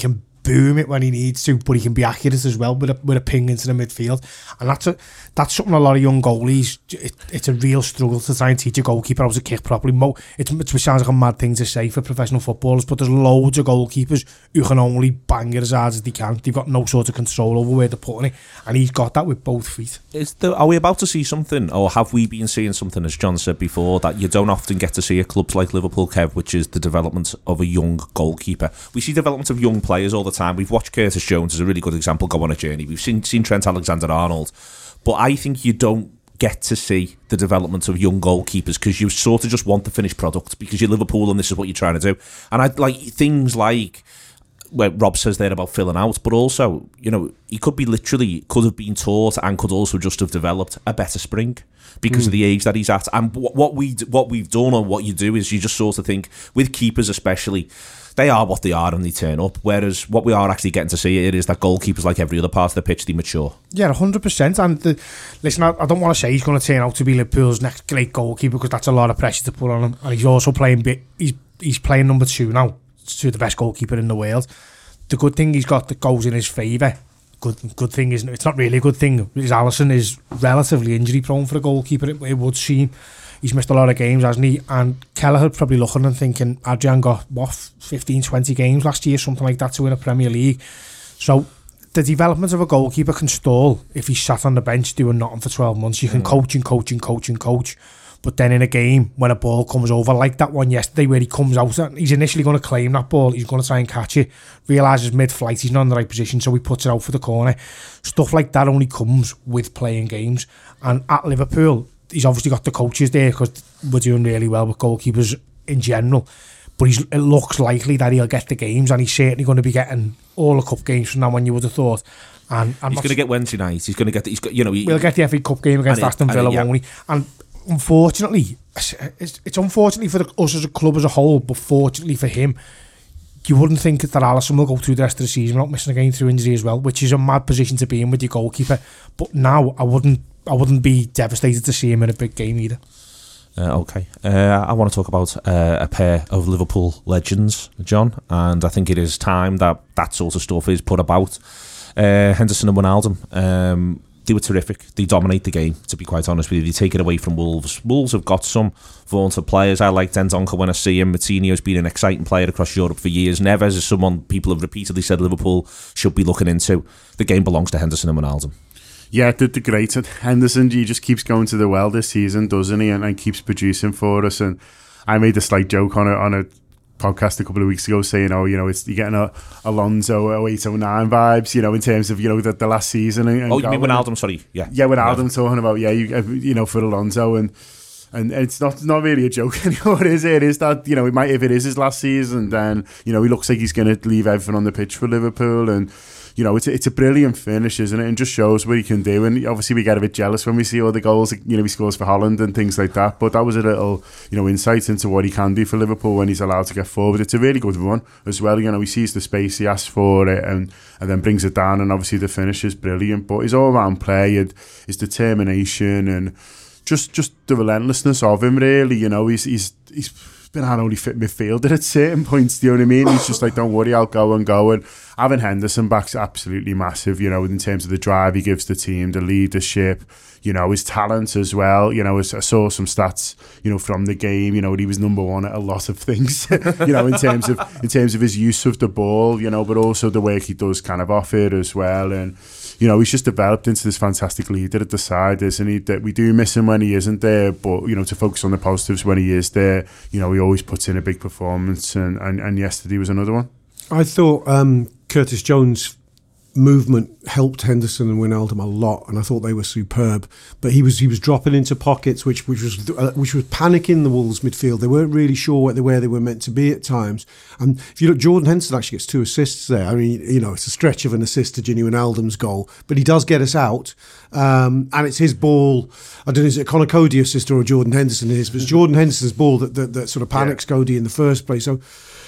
[SPEAKER 5] boom it when he needs to, but he can be accurate as well with a, with a ping into the midfield. And that's a, that's something a lot of young goalies, it, it's a real struggle to try and teach a goalkeeper how to kick properly. Mo, it's, it sounds like a mad thing to say for professional footballers, but there's loads of goalkeepers who can only bang it as hard as they can. They've got no sort of control over where they're putting it, and he's got that with both feet.
[SPEAKER 2] Is the, are we about to see something, or have we been seeing something, as John said before, that you don't often get to see at clubs like Liverpool, Kev, which is the development of a young goalkeeper? We see development of young players all the time. We've watched Curtis Jones as a really good example go on a journey. We've seen, seen Trent Alexander-Arnold. But I think you don't get to see the development of young goalkeepers because you sort of just want the finished product because you're Liverpool and this is what you're trying to do. And I like things like where Rob says there about filling out, but also, you know, he could be literally, could have been taught and could also just have developed a better spring because mm. of the age that he's at. And what we what we've done or what you do is you just sort of think, with keepers especially, they are what they are and they turn up. Whereas what we are actually getting to see here is that goalkeepers, like every other part of the pitch, they mature.
[SPEAKER 5] Yeah, one hundred percent. And the, listen, I, I don't want to say he's going to turn out to be Liverpool's next great goalkeeper because that's a lot of pressure to put on him. And he's also playing bit. He's he's playing number two now to the best goalkeeper in the world. The good thing he's got that goes in his favour. Good good thing isn't it? It's not really a good thing. Is Alisson is relatively injury prone for a goalkeeper. It, it would seem. He's missed a lot of games, hasn't he? And Kelleher probably looking and thinking, Adrian got, what, fifteen, twenty games last year, something like that, to win a Premier League. So the development of a goalkeeper can stall if he's sat on the bench doing nothing for twelve months. You can mm. coach and coach and coach and coach. But then in a game, when a ball comes over, like that one yesterday where he comes out, and he's initially going to claim that ball, he's going to try and catch it, realises mid-flight he's not in the right position, so he puts it out for the corner. Stuff like that only comes with playing games. And at Liverpool, he's obviously got the coaches there because we're doing really well with goalkeepers in general. But he's, it looks likely that he'll get the games, and he's certainly going to be getting all the cup games from now on, you would have thought. And I'm
[SPEAKER 2] he's going to get Wednesday night. He's going to get. The, he's got. You know. He,
[SPEAKER 5] we'll get the F A Cup game against Aston Villa, won't we? And unfortunately, it's, it's unfortunately for the, us as a club as a whole, but fortunately for him, you wouldn't think that Alisson will go through the rest of the season without missing a game through injury as well, which is a mad position to be in with your goalkeeper. But now I wouldn't. I wouldn't be devastated to see him in a big game either.
[SPEAKER 2] Uh, okay. Uh, I want to talk about uh, a pair of Liverpool legends, John, and I think it is time that that sort of stuff is put about. Uh, Henderson and Wijnaldum, um, they were terrific. They dominate the game, to be quite honest with you. They take it away from Wolves. Wolves have got some vaunted players. I like Dendoncker when I see him. Moutinho's been an exciting player across Europe for years. Neves is someone people have repeatedly said Liverpool should be looking into. The game belongs to Henderson and Wijnaldum.
[SPEAKER 3] Yeah, they're great. And Henderson, he just keeps going to the well this season, doesn't he? And, and keeps producing for us. And I made a slight joke on it on a podcast a couple of weeks ago saying, oh, you know, it's you're getting a Alonso oh eight oh nine vibes, you know, in terms of, you know, the, the last season. And, and
[SPEAKER 2] oh, you mean Wijnaldum, sorry. Yeah,
[SPEAKER 3] yeah, Wijnaldum yeah. talking about, yeah, you, you know, for Alonso. And and it's not not really a joke anymore, is it? It is that, you know, it might, if it is his last season, then, you know, he looks like he's going to leave everything on the pitch for Liverpool. And you know, it's a, it's a brilliant finish, isn't it? And just shows what he can do. And obviously we get a bit jealous when we see all the goals, you know, he scores for Holland and things like that. But that was a little, you know, insight into what he can do for Liverpool when he's allowed to get forward. It's a really good run as well. You know, he sees the space, he asks for it, and, and then brings it down. And obviously the finish is brilliant. But his all-round play, and his determination, and just just the relentlessness of him, really. You know, he's he's he's been our only fit midfielder at certain points, do you know what I mean? He's just like, don't worry, I'll go and go. And having Henderson back's absolutely massive, you know, in terms of the drive he gives the team, the leadership, you know, his talent as well. You know, I saw some stats, you know, from the game, you know, he was number one at a lot of things, you know, in terms of in terms of his use of the ball, you know, but also the work he does kind of off it as well. And you know, he's just developed into this fantastic leader at the side, isn't he? That we do miss him when he isn't there, but, you know, to focus on the positives when he is there, you know, he always puts in a big performance, and, and, and yesterday was another one.
[SPEAKER 4] I thought um, Curtis Jones' movement helped Henderson and Wijnaldum a lot, and I thought they were superb. But he was he was dropping into pockets which which was uh, which was panicking the Wolves midfield. They weren't really sure where they, where they were meant to be at times. And if you look, Jordan Henderson actually gets two assists there. I mean, you know, it's a stretch of an assist to Gini Wijnaldum's goal, but he does get us out, um, and it's his ball. I don't know, is it a Conor Cody assist or a Jordan Henderson is, but it's Jordan Henderson's ball that that, that sort of panics yeah. Cody in the first place. So.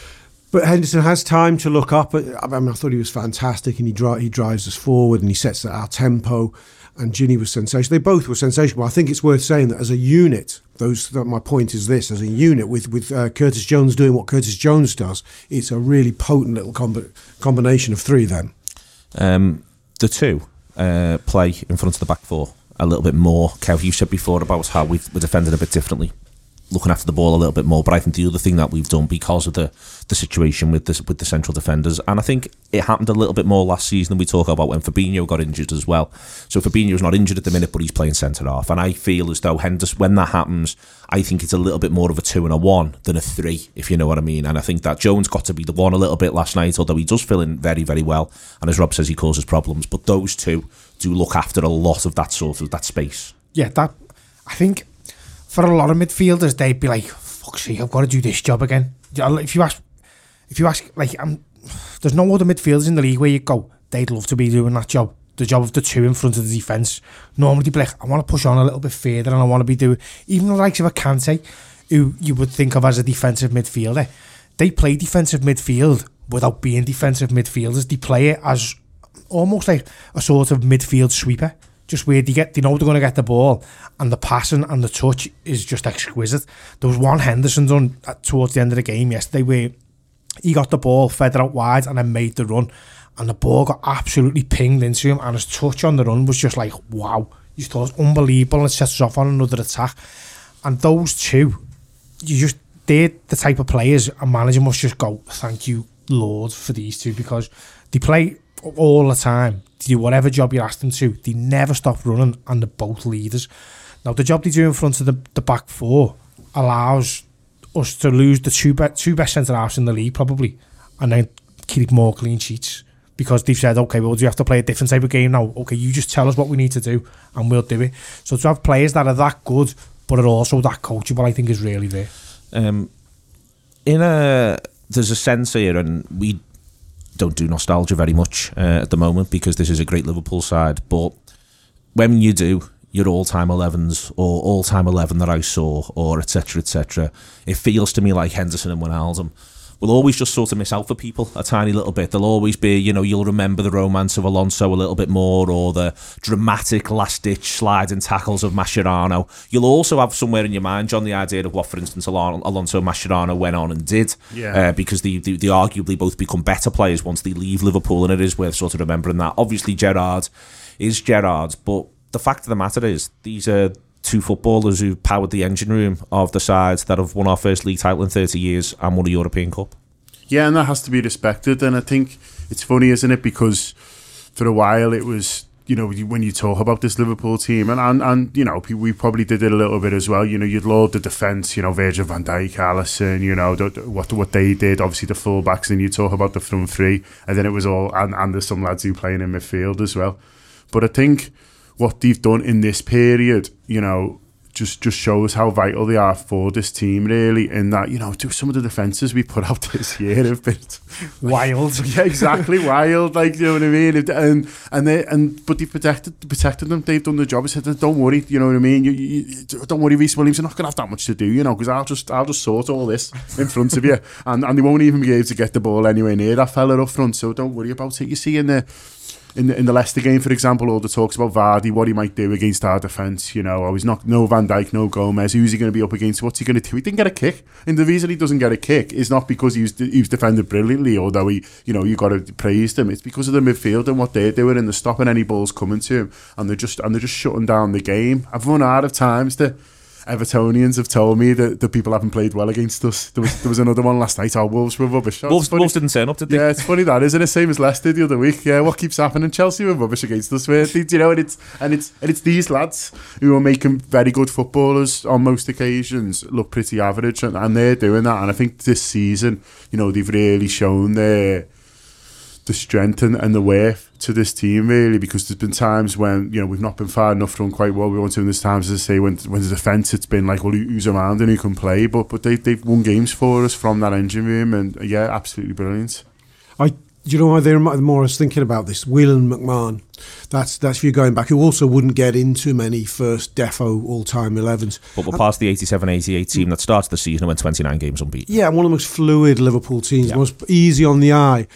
[SPEAKER 4] But Henderson has time to look up. I mean, I thought he was fantastic, and he, dri- he drives us forward, and he sets our tempo. And Gini was sensational. They both were sensational. I think it's worth saying that as a unit, those. That my point is this: as a unit, with with uh, Curtis Jones doing what Curtis Jones does, it's a really potent little comb- combination of three. Then
[SPEAKER 2] um, the two uh, play in front of the back four a little bit more. Kev, you said before about how we've, we're defended a bit differently, looking after the ball a little bit more. But I think the other thing that we've done because of the the situation with this with the central defenders, and I think it happened a little bit more last season than we talk about when Fabinho got injured as well. So Fabinho's not injured at the minute, but he's playing centre half, and I feel as though Henderson, when that happens, I think it's a little bit more of a two and a one than a three, if you know what I mean. And I think that Jones got to be the one a little bit last night, although he does fill in very, very well. And as Rob says, he causes problems. But those two do look after a lot of that sort of that space.
[SPEAKER 5] Yeah, that I think for a lot of midfielders, they'd be like, "Fuck's sake, I've got to do this job again." If you ask, if you ask, like, I'm, there's no other midfielders in the league where you go, they'd love to be doing that job, the job of the two in front of the defence. Normally, they'd be like, I want to push on a little bit further, and I want to be doing, even the likes of a Kante, who you would think of as a defensive midfielder, they play defensive midfield without being defensive midfielders. They play it as almost like a sort of midfield sweeper. Just where they get, they know they're going to get the ball, and the passing and the touch is just exquisite. There was one Henderson done towards the end of the game yesterday where he got the ball, fed it out wide, and then made the run, and the ball got absolutely pinged into him, and his touch on the run was just like, wow, you thought it was unbelievable, and it sets us off on another attack. And those two, you just, they're the type of players a manager must just go, thank you, Lord, for these two, because they play all the time. They do whatever job you ask them to. They never stop running, and they're both leaders. Now, the job they do in front of the, the back four allows us to lose the two, be- two best centre-halves in the league, probably, and then keep more clean sheets, because they've said, okay, well, do you have to play a different type of game now? Okay, you just tell us what we need to do, and we'll do it. So to have players that are that good, but are also that coachable, I think is really rare.
[SPEAKER 2] Um, in a, there's a sense here, and we don't do nostalgia very much uh, at the moment because this is a great Liverpool side, but when you do your all-time elevens or all-time eleven that I saw, or etc etc, it feels to me like Henderson and Wijnaldum will always just sort of miss out for people a tiny little bit. There'll always be, you know, you'll remember the romance of Alonso a little bit more, or the dramatic last-ditch sliding tackles of Mascherano. You'll also have somewhere in your mind, John, the idea of what, for instance, Alon- Alonso and Mascherano went on and did,
[SPEAKER 3] yeah.
[SPEAKER 2] uh, because they, they, they arguably both become better players once they leave Liverpool, and it is worth sort of remembering that. Obviously, Gerrard is Gerrard, but the fact of the matter is, these are two footballers who powered the engine room of the sides that have won our first league title in thirty years and won a European Cup.
[SPEAKER 3] Yeah, and that has to be respected. And I think it's funny, isn't it? Because for a while it was, you know, when you talk about this Liverpool team, and, and, and you know, we probably did it a little bit as well. You know, you'd laud the defence, you know, Virgil van Dijk, Alisson, you know, the, what what they did, obviously the full-backs, and you talk about the front three, and then it was all, and, and there's some lads who playing in midfield as well. But I think what they've done in this period, you know, just just shows how vital they are for this team, really, in that, you know, some of the defences we put out this year have been
[SPEAKER 5] wild.
[SPEAKER 3] Yeah, exactly, wild, like, you know what I mean? And and they and but they protected protected them. They've done the job. I said, don't worry, you know what I mean? You, you, don't worry, Reece Williams, you're not going to have that much to do, you know, because I'll just I'll just sort all this in front of you, and and they won't even be able to get the ball anywhere near that fella up front. So don't worry about it. You see in the. In the, in the Leicester game, for example, all the talks about Vardy, what he might do against our defence, you know, oh, he's not, no Van Dijk, no Gomez, who's he going to be up against, what's he going to do? He didn't get a kick, and the reason he doesn't get a kick is not because he was, he was defended brilliantly, although he, you know, you got to praise them. It's because of the midfield and what they're doing, and they're stopping any balls coming to him, and they're just and they're just shutting down the game. I've run out of times to. Evertonians have told me that the people haven't played well against us. There was there was another one last night. Our Wolves were rubbish.
[SPEAKER 2] Wolves, Wolves didn't turn up, did they?
[SPEAKER 3] Yeah, it's funny that, isn't it? Same as Leicester the other week. Yeah, what keeps happening? Chelsea were rubbish against us. Where, you know, and it's and it's and it's these lads who are making very good footballers on most occasions look pretty average, and, and they're doing that. And I think this season, you know, they've really shown their the strength and, and the worth to this team, really, because there's been times when, you know, we've not been far enough, run quite well we want to, and there's times, as I say, when when the defence, it's been like, well, who's around and who can play, but but they, they've won games for us from that engine room, and yeah, absolutely brilliant.
[SPEAKER 4] I, do you know why? The more I was thinking about this, Whelan McMahon, that's that's for you going back, who also wouldn't get into many first defo all-time elevens.
[SPEAKER 2] But we're past the eighty-seven eighty-eight team that started the season and went twenty-nine games unbeaten.
[SPEAKER 4] Yeah, one of the most fluid Liverpool teams,
[SPEAKER 2] yeah.
[SPEAKER 4] most easy on the eye.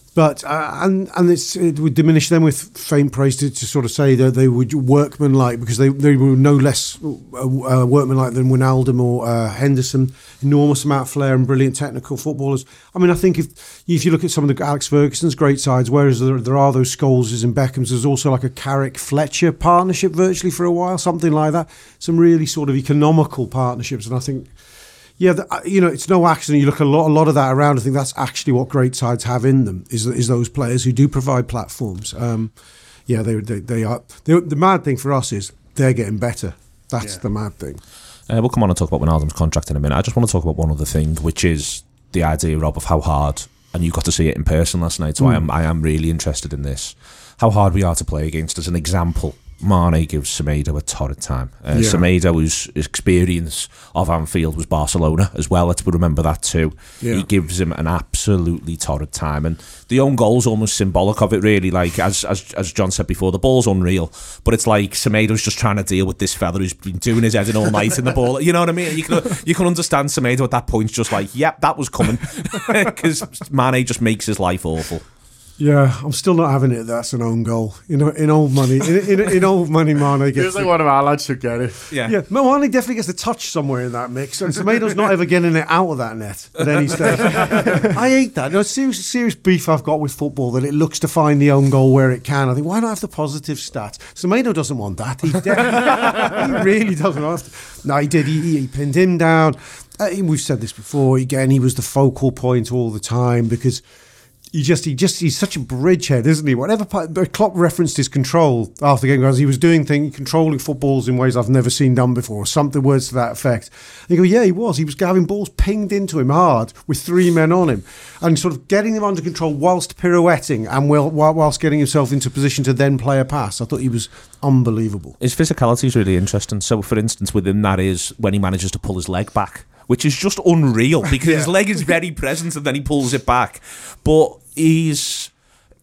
[SPEAKER 4] But uh, and and it's, it would diminish them with faint praise to, to sort of say that they were workmanlike, because they, they were no less uh, workmanlike than Wijnaldum or uh, Henderson. Enormous amount of flair and brilliant technical footballers. I mean, I think if if you look at some of the Alex Ferguson's great sides, whereas there, there are those Scholeses and Beckhams, there's also like a Carrick-Fletcher partnership virtually for a while, something like that. Some really sort of economical partnerships, and I think. Yeah, the, you know, it's no accident. You look a lot, a lot of that around. I think that's actually what great sides have in them. Is is those players who do provide platforms. Um, yeah, they they, they are. They, the mad thing for us is they're getting better. That's yeah. the mad thing.
[SPEAKER 2] Uh, we'll come on and talk about Wijnaldum's contract in a minute. I just want to talk about one other thing, which is the idea, Rob, of how hard. And you got to see it in person last night, so mm. I am I am really interested in this. How hard we are to play against. As an example, Mane gives Semedo a torrid time. Uh, yeah. Semedo, whose experience of Anfield was Barcelona as well, let's remember that too. Yeah. He gives him an absolutely torrid time, and the own goal's almost symbolic of it, really. Like as as as John said before, the ball's unreal, but it's like Semedo's just trying to deal with this fella who's been doing his head in all night in the ball. You know what I mean? You can you can understand Semedo at that point, just like, yep, that was coming, because Mane just makes his life awful.
[SPEAKER 4] Yeah, I'm still not having it. That's an own goal. You know, in old money, in, in, in old money, Mane gets.
[SPEAKER 3] Feels like one of our lads should get it.
[SPEAKER 2] Yeah,
[SPEAKER 4] yeah. Mane definitely gets the touch somewhere in that mix, and Semedo's not ever getting it out of that net at any stage. I hate that. No, serious, serious beef I've got with football that it looks to find the own goal where it can. I think, why not have the positive stats? Semedo doesn't want that. He, definitely, he really doesn't want to. No, he did. He, he pinned him down. Uh, we've said this before. Again, he was the focal point all the time because. He just, he just, he's such a bridgehead, isn't he? Whatever part, Klopp referenced his control after the game because he was doing things, controlling footballs in ways I've never seen done before, or something words to that effect. And you go, yeah, he was. He was having balls pinged into him hard with three men on him, and sort of getting them under control whilst pirouetting and whilst getting himself into position to then play a pass. I thought he was unbelievable.
[SPEAKER 2] His physicality is really interesting. So, for instance, within that is when he manages to pull his leg back, which is just unreal because yeah. his leg is very present and then he pulls it back. But he's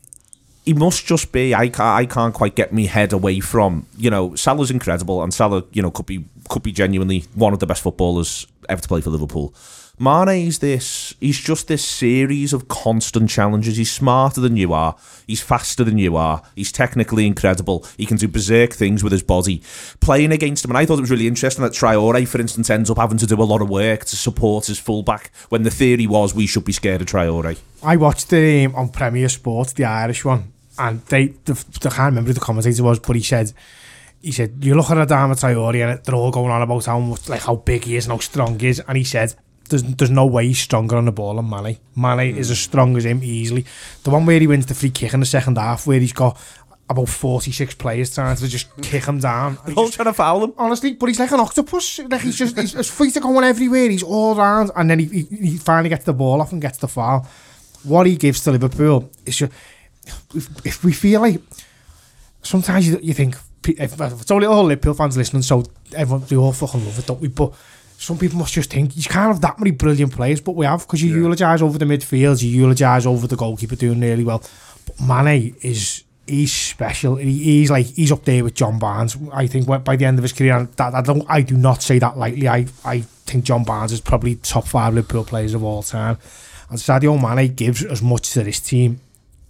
[SPEAKER 2] he must just be I can't I can't quite get my head away from, you know, Salah's incredible, and Salah, you know, could be could be genuinely one of the best footballers ever to play for Liverpool. Mane's this, he's just this series of constant challenges. He's smarter than you are. He's faster than you are. He's technically incredible. He can do berserk things with his body. Playing against him, and I thought it was really interesting that Traore, for instance, ends up having to do a lot of work to support his fullback when the theory was we should be scared of Traore.
[SPEAKER 5] I watched the um, on Premier Sports, the Irish one, and they, the, I can't remember who the commentator was, but he said, he said, you look at Adama Traore and they're all going on about how much, like how big he is and how strong he is, and he said, There's, there's no way he's stronger on the ball than Mane. Mane mm. is as strong as him easily. The one where he wins the free kick in the second half, where he's got about forty-six players trying to just kick him down.
[SPEAKER 2] They're all trying to foul him.
[SPEAKER 5] Honestly, but he's like an octopus. Like he's just, he's, his feet are going everywhere. He's all round, and then he, he, he finally gets the ball off and gets the foul. What he gives to Liverpool is just, if, if we feel like, sometimes you, you think, if, if it's only all Liverpool fans listening, so everyone, they all fucking love it, don't we? But some people must just think you can't have that many brilliant players, but we have, because you yeah. eulogise over the midfield, you eulogise over the goalkeeper doing really well. But Mane is, he's special. He, he's like, he's up there with John Barnes. I think by the end of his career, that I don't, I do not say that lightly. I, I think John Barnes is probably top five Liverpool players of all time. And Sadio Mane gives as much to this team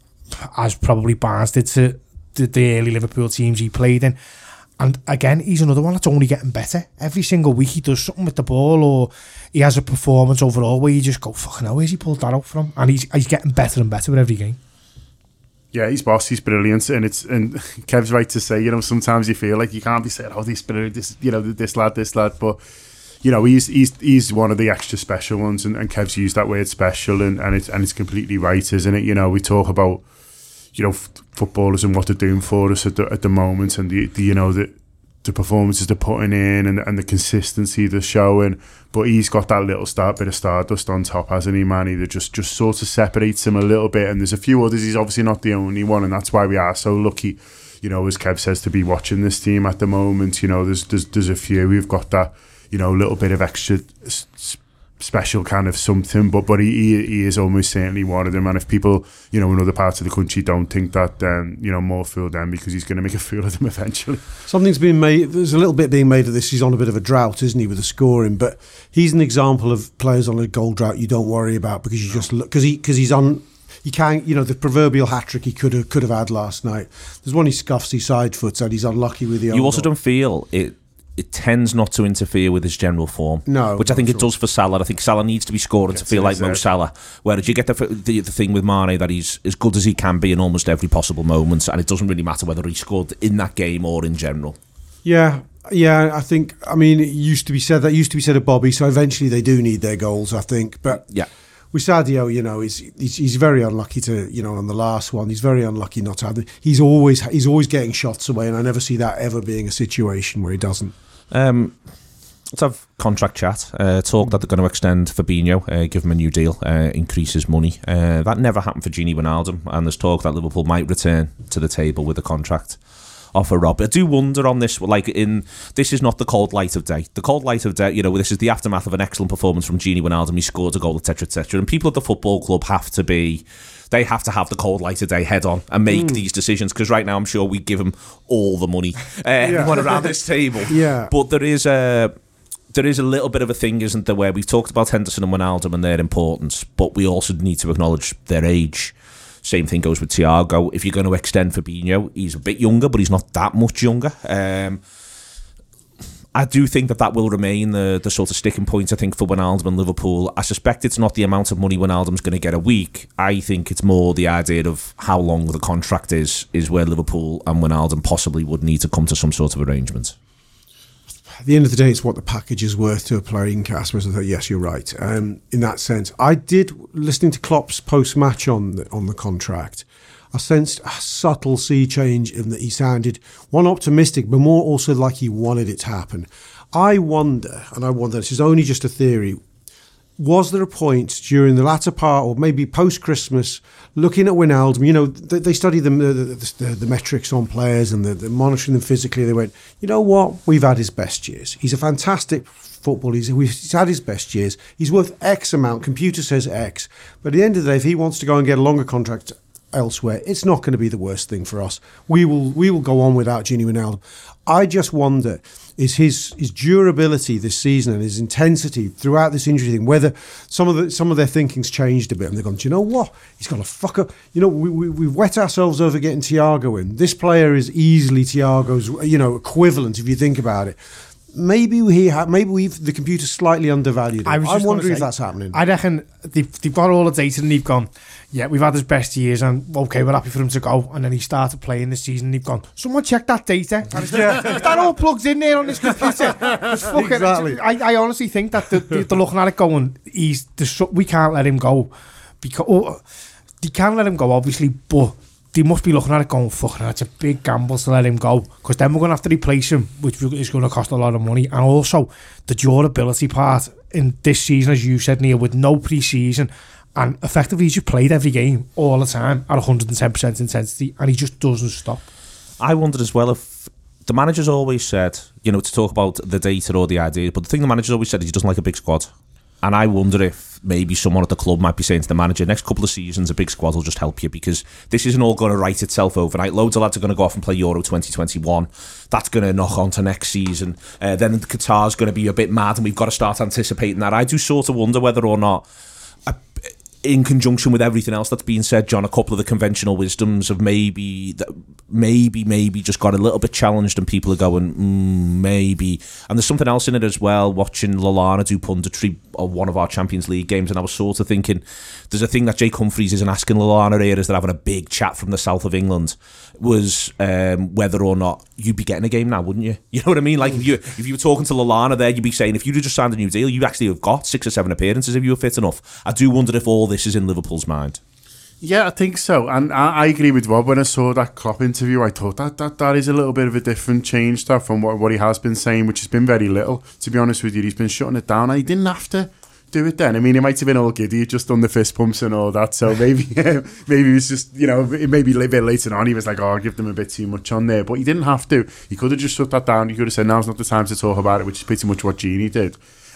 [SPEAKER 5] as probably Barnes did to the, the early Liverpool teams he played in. And again, he's another one that's only getting better. Every single week he does something with the ball, or he has a performance overall where you just go, fucking hell, where's he pulled that out from? And he's he's getting better and better with every game.
[SPEAKER 3] Yeah, he's boss, he's brilliant, and it's and Kev's right to say, you know, sometimes you feel like you can't be saying, oh, this brilliant, this, you know, this lad, this lad, but you know, he's he's he's one of the extra special ones, and, and Kev's used that word special, and, and it's and it's completely right, isn't it? You know, we talk about, you know, f- footballers and what they're doing for us at the at the moment, and the, the you know the the performances they're putting in, and and the consistency they're showing. But he's got that little start bit of stardust on top, hasn't he, Manny? That just just sort of separates him a little bit. And there's a few others. He's obviously not the only one, and that's why we are so lucky, you know, as Kev says, to be watching this team at the moment. You know, there's there's there's a few. We've got that, you know, little bit of extra s- special kind of something, but but he, he he is almost certainly one of them. And if people, you know, in other parts of the country don't think that, then, you know, more fool them, because he's going to make a fool of them eventually.
[SPEAKER 4] Something's been made, there's a little bit being made of this. He's on a bit of a drought, isn't he, with the scoring, but he's an example of players on a goal drought you don't worry about, because you just look, because he because he's on he can't, you know, the proverbial hat trick he could have could have had last night. There's one he scuffs, he side foots, and he's unlucky with the.
[SPEAKER 2] You also goal. Don't feel it. It tends not to interfere with his general form,
[SPEAKER 4] no,
[SPEAKER 2] which I think it does for Salah. I think Salah needs to be scoring to feel like Mo Salah. Whereas you get the, the the thing with Mane that he's as good as he can be in almost every possible moment, and it doesn't really matter whether he scored in that game or in general.
[SPEAKER 4] Yeah, yeah. I think. I mean, it used to be said that used to be said of Bobby. So eventually they do need their goals. I think, but
[SPEAKER 2] yeah.
[SPEAKER 4] With Sadio, you know, he's, he's he's very unlucky to, you know, on the last one, he's very unlucky not to have it. He's always he's always getting shots away, and I never see that ever being a situation where he doesn't.
[SPEAKER 2] Um, let's have contract chat. Uh, talk that they're going to extend Fabinho, uh, give him a new deal, uh, increase his money. Uh, that never happened for Gini Wijnaldum, and there's talk that Liverpool might return to the table with a contract offer. Rob, I do wonder on this. Like, in this is not the cold light of day. The cold light of day, you know, this is the aftermath of an excellent performance from Gini Wijnaldum. He scored a goal, et cetera, et cetera. And people at the football club have to be. They have to have the cold light of day head on and make mm. these decisions, because right now I'm sure we give them all the money, uh, yeah. everyone around this table.
[SPEAKER 4] Yeah.
[SPEAKER 2] But there is a there is a little bit of a thing, isn't there, where we've talked about Henderson and Wijnaldum and their importance, but we also need to acknowledge their age. Same thing goes with Thiago. If you're going to extend Fabinho, he's a bit younger, but he's not that much younger. Um, I do think that that will remain the the sort of sticking point, I think, for Wijnaldum and Liverpool. I suspect it's not the amount of money Wijnaldum's going to get a week. I think it's more the idea of how long the contract is, is where Liverpool and Wijnaldum possibly would need to come to some sort of arrangement.
[SPEAKER 4] At the end of the day, it's what the package is worth to a player. You can cast I thought, yes, you're right. Um, in that sense, I did, listening to Klopp's post-match on the, on the contract, I sensed a subtle sea change in that he sounded, one, optimistic, but more also like he wanted it to happen. I wonder, and I wonder, this is only just a theory, was there a point during the latter part or maybe post-Christmas, looking at Wijnaldum, you know, they, they study the, the, the, the metrics on players and the, the monitoring them physically, they went, you know what, we've had his best years. He's a fantastic footballer, he's, he's had his best years, he's worth X amount, computer says X, but at the end of the day, if he wants to go and get a longer contract elsewhere, it's not going to be the worst thing for us. We will we will go on without Gini Wijnaldum. I just wonder, is his his durability this season and his intensity throughout this injury thing, whether some of the some of their thinking's changed a bit and they've gone, do you know what? He's got a fucker. You know, we, we we've wet ourselves over getting Thiago in. This player is easily Thiago's, you know, equivalent if you think about it. Maybe he ha- maybe we've the computer slightly undervalued him. I'm wondering say, if that's happening.
[SPEAKER 5] I reckon they've, they've got all the data and they've gone, yeah, we've had his best years and okay, we're happy for him to go. And then he started playing this season and they've gone, someone check that data. And yeah. If that all plugs in there on this computer, fucking, exactly. I, I honestly think that the, the, they're looking at it going, he's the, we can't let him go. Because oh, they can't let him go, obviously, but they must be looking at it going, fucking hell, it's a big gamble to let him go, because then we're going to have to replace him, which is going to cost a lot of money. And also the durability part in this season, as you said, Neil, with no pre-season, and effectively he's just played every game all the time at one hundred ten percent intensity, and he just doesn't stop.
[SPEAKER 2] I wondered as well if the manager's always said, you know, to talk about the data or the idea, but the thing the manager's always said is he doesn't like a big squad. And I wonder if maybe someone at the club might be saying to the manager, next couple of seasons, a big squad will just help you, because this isn't all going to write itself overnight. Loads of lads are going to go off and play Euro twenty twenty-one. That's going to knock on to next season. Uh, then Qatar's going to be a bit mad and we've got to start anticipating that. I do sort of wonder whether or not, uh, in conjunction with everything else that's being said, John, a couple of the conventional wisdoms of maybe, maybe, maybe just got a little bit challenged and people are going, mm, maybe. And there's something else in it as well, watching Lallana do punditry of one of our Champions League games, and I was sort of thinking, there's a thing that Jake Humphries isn't asking Lallana here, is they're having a big chat from the south of England, was um, whether or not you'd be getting a game now, wouldn't you? You know what I mean? Like, if you if you were talking to Lallana there, you'd be saying, if you'd have just signed a new deal, you actually have got six or seven appearances if you were fit enough. I do wonder if all this is in Liverpool's mind.
[SPEAKER 3] Yeah, I think so. And I, I agree with Rob. When I saw that Klopp interview, I thought that, that that is a little bit of a different change stuff from what, what he has been saying, which has been very little, to be honest with you. He's been shutting it down. And he didn't have to do it then. I mean, he might have been all giddy, just done the fist pumps and all that. So maybe maybe it was just, you know, maybe a bit later on he was like, oh, I'll give them a bit too much on there. But he didn't have to. He could have just shut that down. He could have said, now's not the time to talk about it, which is pretty much what Gini did.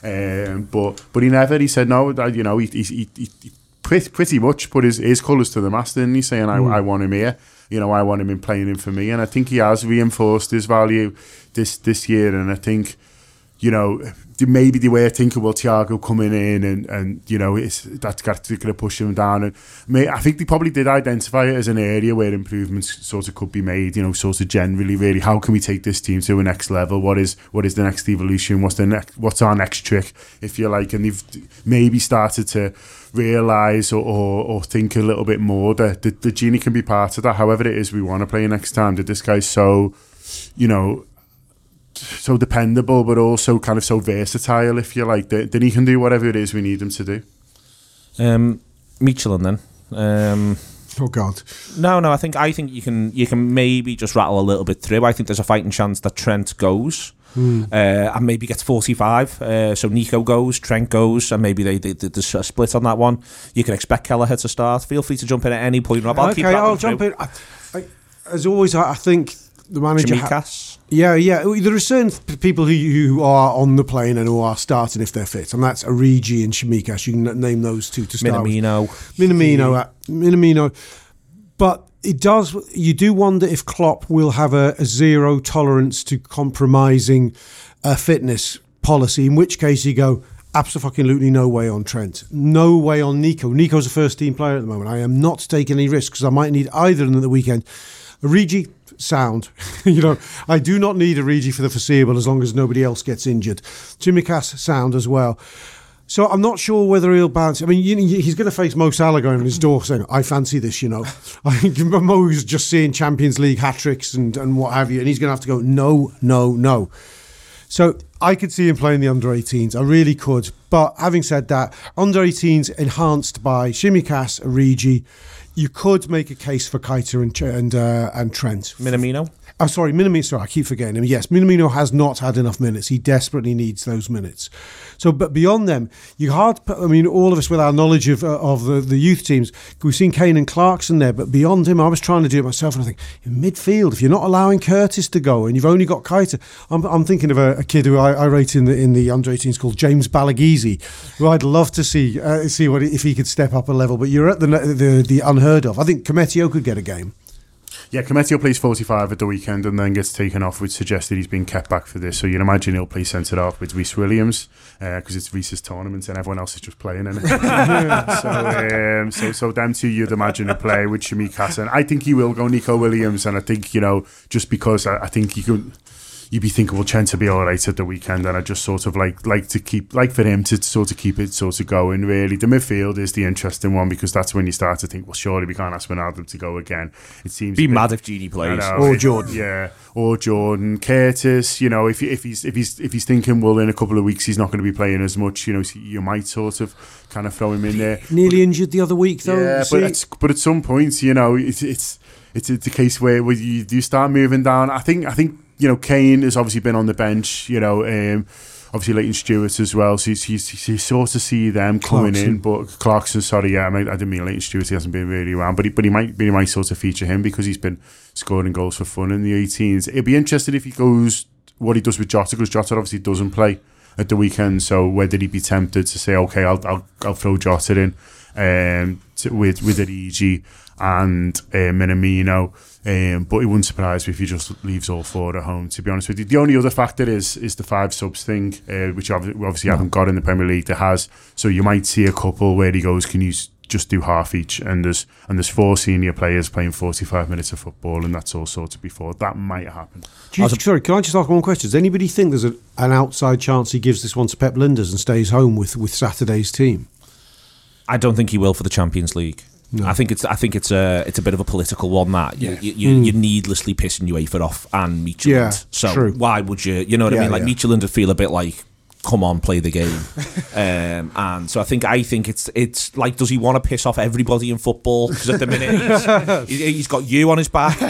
[SPEAKER 3] Um, but but he never. He said, no, that, you know, he, he, he, he pretty, pretty much put his, his colours to the mast, didn't he? Saying, I, mm. I want him here. You know, I want him in playing him for me. And I think he has reinforced his value this, this year. And I think, you know, maybe they were thinking, well, Thiago coming in and, and you know, it's, that's got to, to push him down. And may, I think they probably did identify it as an area where improvements sort of could be made, you know, sort of generally, really, how can we take this team to a next level? What is what is the next evolution? What's the next, what's our next trick, if you like? And they've maybe started to realise or, or, or think a little bit more that the, the Genie can be part of that, however it is we want to play next time. That this guy's so, you know, so dependable, but also kind of so versatile, if you like, that, that he can do whatever it is we need him to do.
[SPEAKER 2] Um, Michelin then. Um,
[SPEAKER 4] oh God.
[SPEAKER 2] No, no. I think I think you can you can maybe just rattle a little bit through. I think there's a fighting chance that Trent goes. Mm. Uh, and maybe gets forty-five. Uh, so Nico goes, Trent goes, and maybe they, they, they there's a split on that one. You can expect Kelleher to start. Feel free to jump in at any point, Rob. I'll
[SPEAKER 4] okay,
[SPEAKER 2] keep
[SPEAKER 4] I'll jump through. in. I, I, as always, I, I think the manager.
[SPEAKER 2] Chimikas.
[SPEAKER 4] Ha- yeah, yeah. There are certain people who who are on the plane and who are starting if they're fit, and that's Origi and Chimikas. You can name those two to start.
[SPEAKER 2] Minamino.
[SPEAKER 4] With. Minamino. Uh, Minamino. But it does. You do wonder if Klopp will have a, a zero tolerance to compromising uh, fitness policy. In which case, you go absolutely no way on Trent, no way on Nico. Nico's a first team player at the moment. I am not taking any risks because I might need either of them at the weekend. Origi, sound. you know, I do not need Origi for the foreseeable as long as nobody else gets injured. Chimikas, sound as well. So I'm not sure whether he'll bounce. I mean, you know, he's going to face Mo Salah going on his door saying, I fancy this, you know. I think Mo's just seeing Champions League hat-tricks and, and what have you, and he's going to have to go, no, no, no. So I could see him playing the under eighteens. I really could. But having said that, under eighteens enhanced by Chimikas, Origi, you could make a case for Keita and and, uh, and Trent.
[SPEAKER 2] Minamino?
[SPEAKER 4] Oh, sorry, Minamino. Sorry, I keep forgetting him. Yes, Minamino has not had enough minutes. He desperately needs those minutes. So, but beyond them, you hard. I mean, all of us with our knowledge of uh, of the, the youth teams, we've seen Kane and Clarkson there. But beyond him, I was trying to do it myself, and I think in midfield, if you're not allowing Curtis to go, and you've only got Keita, I'm, I'm thinking of a, a kid who I, I rate in the in the under eighteens called James Balagizi, who I'd love to see uh, see what if he could step up a level. But you're at the the, the unheard of. I think Cometio could get a game.
[SPEAKER 3] Yeah, Cometio plays forty-five at the weekend and then gets taken off, which suggests that he's been kept back for this. So you'd imagine he'll play centre off with Rhys Williams because uh, it's Rhys's tournament and everyone else is just playing in it. so, um, so, so them two you'd imagine to play with Chimikas. And I think he will go Nico Williams. And I think, you know, just because I, I think he could... You'd be thinking, well, Trent will be all right at the weekend, and I just sort of like like to keep like for him to sort of keep it sort of going. Really, the midfield is the interesting one because that's when you start to think, well, surely we can't ask Ronaldo to go again. It seems
[SPEAKER 2] be
[SPEAKER 3] bit,
[SPEAKER 2] mad if Genie plays
[SPEAKER 3] know,
[SPEAKER 4] or
[SPEAKER 3] it,
[SPEAKER 4] Jordan,
[SPEAKER 3] yeah, or Jordan Curtis. You know, if if he's if he's if he's thinking, well, in a couple of weeks he's not going to be playing as much. You know, you might sort of kind of throw him in there.
[SPEAKER 4] Nearly injured the other week, though.
[SPEAKER 3] Yeah, but at, but at some point, you know, it's it's it's, it's a case where, where you do start moving down. I think I think. You know, Kane has obviously been on the bench, you know, um, obviously Leighton Stewart as well. So you sort of see them coming Clarkson. in. But Clarkson, sorry, yeah, I, mean, I didn't mean Leighton Stewart. He hasn't been really around. But he, but he might he might sort of feature him because he's been scoring goals for fun in the eighteens. It'd be interesting if he goes what he does with Jota, because Jota obviously doesn't play at the weekend. So whether he'd be tempted to say, okay, I'll I'll, I'll throw Jota in um, to, with, with Origi and uh, Minamino. Um, but it wouldn't surprise me if he just leaves all four at home, to be honest with you. The only other factor is is the five subs thing, uh, which obviously, we obviously no. haven't got in the Premier League. There has, so you might see a couple where he goes, can you just do half each? And there's and there's four senior players playing forty-five minutes of football, and that's all sorted before. That might happen.
[SPEAKER 4] You, sorry, can I just ask one question? Does anybody think there's a, an outside chance he gives this one to Pep Linders and stays home with, with Saturday's team?
[SPEAKER 2] I don't think he will for the Champions League. No. I think it's I think it's a it's a bit of a political one that you, yeah. you, you, mm. you're needlessly pissing UEFA off and Michelin.
[SPEAKER 4] Yeah,
[SPEAKER 2] so
[SPEAKER 4] true.
[SPEAKER 2] Why would you? You know what yeah, I mean? Like yeah. Michelin would feel a bit like, come on, play the game. um, and so I think I think it's it's like, does he want to piss off everybody in football? Because at the minute he's, he's got you on his back.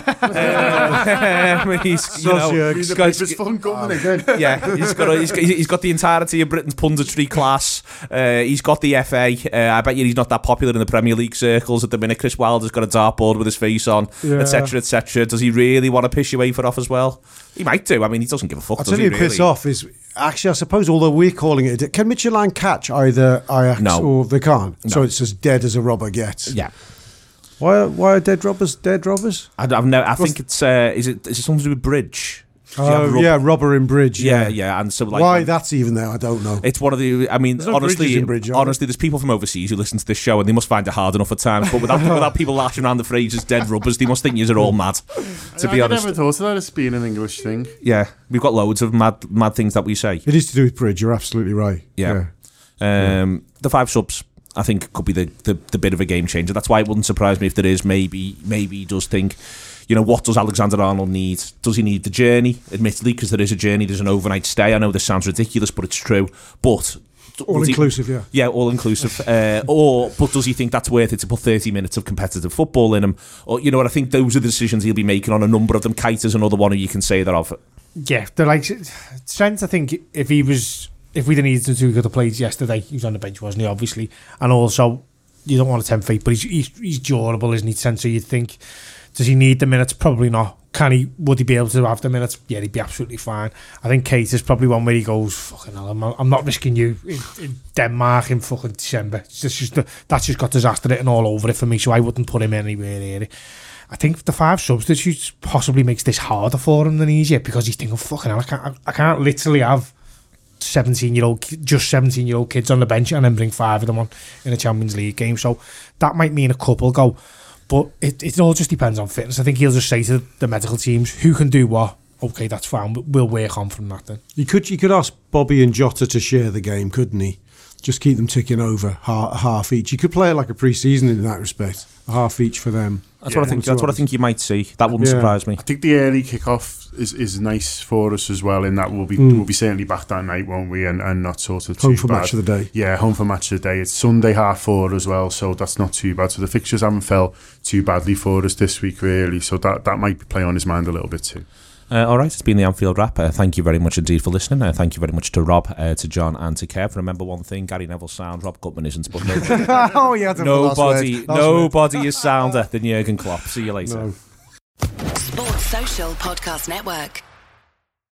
[SPEAKER 2] um, he's, you know, he's got, he's,
[SPEAKER 3] fun coming again.
[SPEAKER 2] Yeah, he's got, a, he's, got, he's got the entirety of Britain's punditry class. Uh, he's got the F A. Uh, I bet you he's not that popular in the Premier League circles at the minute. Chris Wilder's got a dartboard with his face on, et cetera, et cetera. Does he really want to piss UEFA off as well? He might do. I mean, he doesn't give a fuck.
[SPEAKER 4] I'll
[SPEAKER 2] does
[SPEAKER 4] tell you,
[SPEAKER 2] he,
[SPEAKER 4] really? Piss off is actually, I suppose, although we're calling it, can Michelin catch either Ajax
[SPEAKER 2] no.
[SPEAKER 4] or they can't?
[SPEAKER 2] No.
[SPEAKER 4] So it's as dead as a robber gets.
[SPEAKER 2] Yeah.
[SPEAKER 4] Why? Why are dead robbers dead robbers?
[SPEAKER 2] I, I've no, I think it's uh, is it is it something to do with bridge?
[SPEAKER 4] Oh,
[SPEAKER 2] rub-
[SPEAKER 4] yeah, Robber in Bridge.
[SPEAKER 2] Yeah,
[SPEAKER 4] Yeah,
[SPEAKER 2] yeah. And so, like,
[SPEAKER 4] why
[SPEAKER 2] when-
[SPEAKER 4] that's even there, I don't know.
[SPEAKER 2] It's one of the. I mean,
[SPEAKER 4] There's no
[SPEAKER 2] honestly,
[SPEAKER 4] bridges in Bridge, are there?
[SPEAKER 2] honestly, there's people from overseas who listen to this show and they must find it hard enough at times. But without without people lashing around the phrases "dead rubbers," they must think you're all mad. To
[SPEAKER 3] I,
[SPEAKER 2] be
[SPEAKER 3] I
[SPEAKER 2] honest,
[SPEAKER 3] never thought of that as being an English thing.
[SPEAKER 2] yeah, we've got loads of mad mad things that we say.
[SPEAKER 4] It is to do with Bridge. You're absolutely right.
[SPEAKER 2] Yeah. Um, the five subs, I think, could be the, the the bit of a game changer. That's why it wouldn't surprise me if there is. Maybe maybe he does think, you know, what does Alexander Arnold need? Does he need the journey? Admittedly, because there is a journey, there's an overnight stay. I know this sounds ridiculous, but it's true. But
[SPEAKER 4] All
[SPEAKER 2] does he-
[SPEAKER 4] inclusive, yeah.
[SPEAKER 2] Yeah, all inclusive. uh, or, but does he think that's worth it to put thirty minutes of competitive football in him? Or, you know what? I think those are the decisions he'll be making on a number of them. Kite is another one who you can say that of.
[SPEAKER 5] Yeah, they're like Trent. I think if he was, if we'd have needed him to, he could have played yesterday. He was on the bench, wasn't he? Obviously, and also you don't want to tempt fate, but he's he's, he's durable, isn't he? Trent? So you'd think, does he need the minutes? Probably not. Can he? Would he be able to have the minutes? Yeah, he'd be absolutely fine. I think Kate is probably one where he goes, fucking hell, I'm, I'm not risking you in, in Denmark in fucking December. It's just, just that's just got disaster written all over it for me, so I wouldn't put him anywhere near it. I think the five substitutes possibly makes this harder for him than easier because he's thinking, fucking hell, I can't, I can't literally have seventeen year old, just seventeen year old kids on the bench and then bring five of them on in a Champions League game. So that might mean a couple go. But it, it all just depends on fitness. I think he'll just say to the medical teams, who can do what? Okay, that's fine. We'll work on from that then.
[SPEAKER 4] You could you could ask Bobby and Jota to share the game, couldn't he? Just keep them ticking over, half, half each. You could play it like a pre-season in that respect, a half each for them.
[SPEAKER 2] That's
[SPEAKER 3] Yeah.
[SPEAKER 2] what I think. That's what I think you might see. That wouldn't
[SPEAKER 4] Yeah.
[SPEAKER 2] surprise me.
[SPEAKER 3] I think the early kick-off is, is nice for us as well, in that we'll be
[SPEAKER 4] Mm.
[SPEAKER 3] we'll be certainly back that night, won't we? And, and not sort of
[SPEAKER 4] Home
[SPEAKER 3] too
[SPEAKER 4] for
[SPEAKER 3] bad.
[SPEAKER 4] match of the day.
[SPEAKER 3] Yeah, home for match of the day. It's Sunday half four as well, so that's not too bad. So the fixtures haven't fell too badly for us this week, really. So that that might play on his mind a little bit too.
[SPEAKER 2] Uh, all right, it's been the Anfield Wrap. Uh, thank you very much indeed for listening. Uh, thank you very much to Rob, uh, to John, and to Kev. Remember one thing: Gary Neville's sound, Rob Gutman isn't. But no,
[SPEAKER 4] Oh yeah,
[SPEAKER 2] nobody, nobody is sounder than Jurgen Klopp. See you later.
[SPEAKER 4] No.
[SPEAKER 1] Sports Social Podcast Network.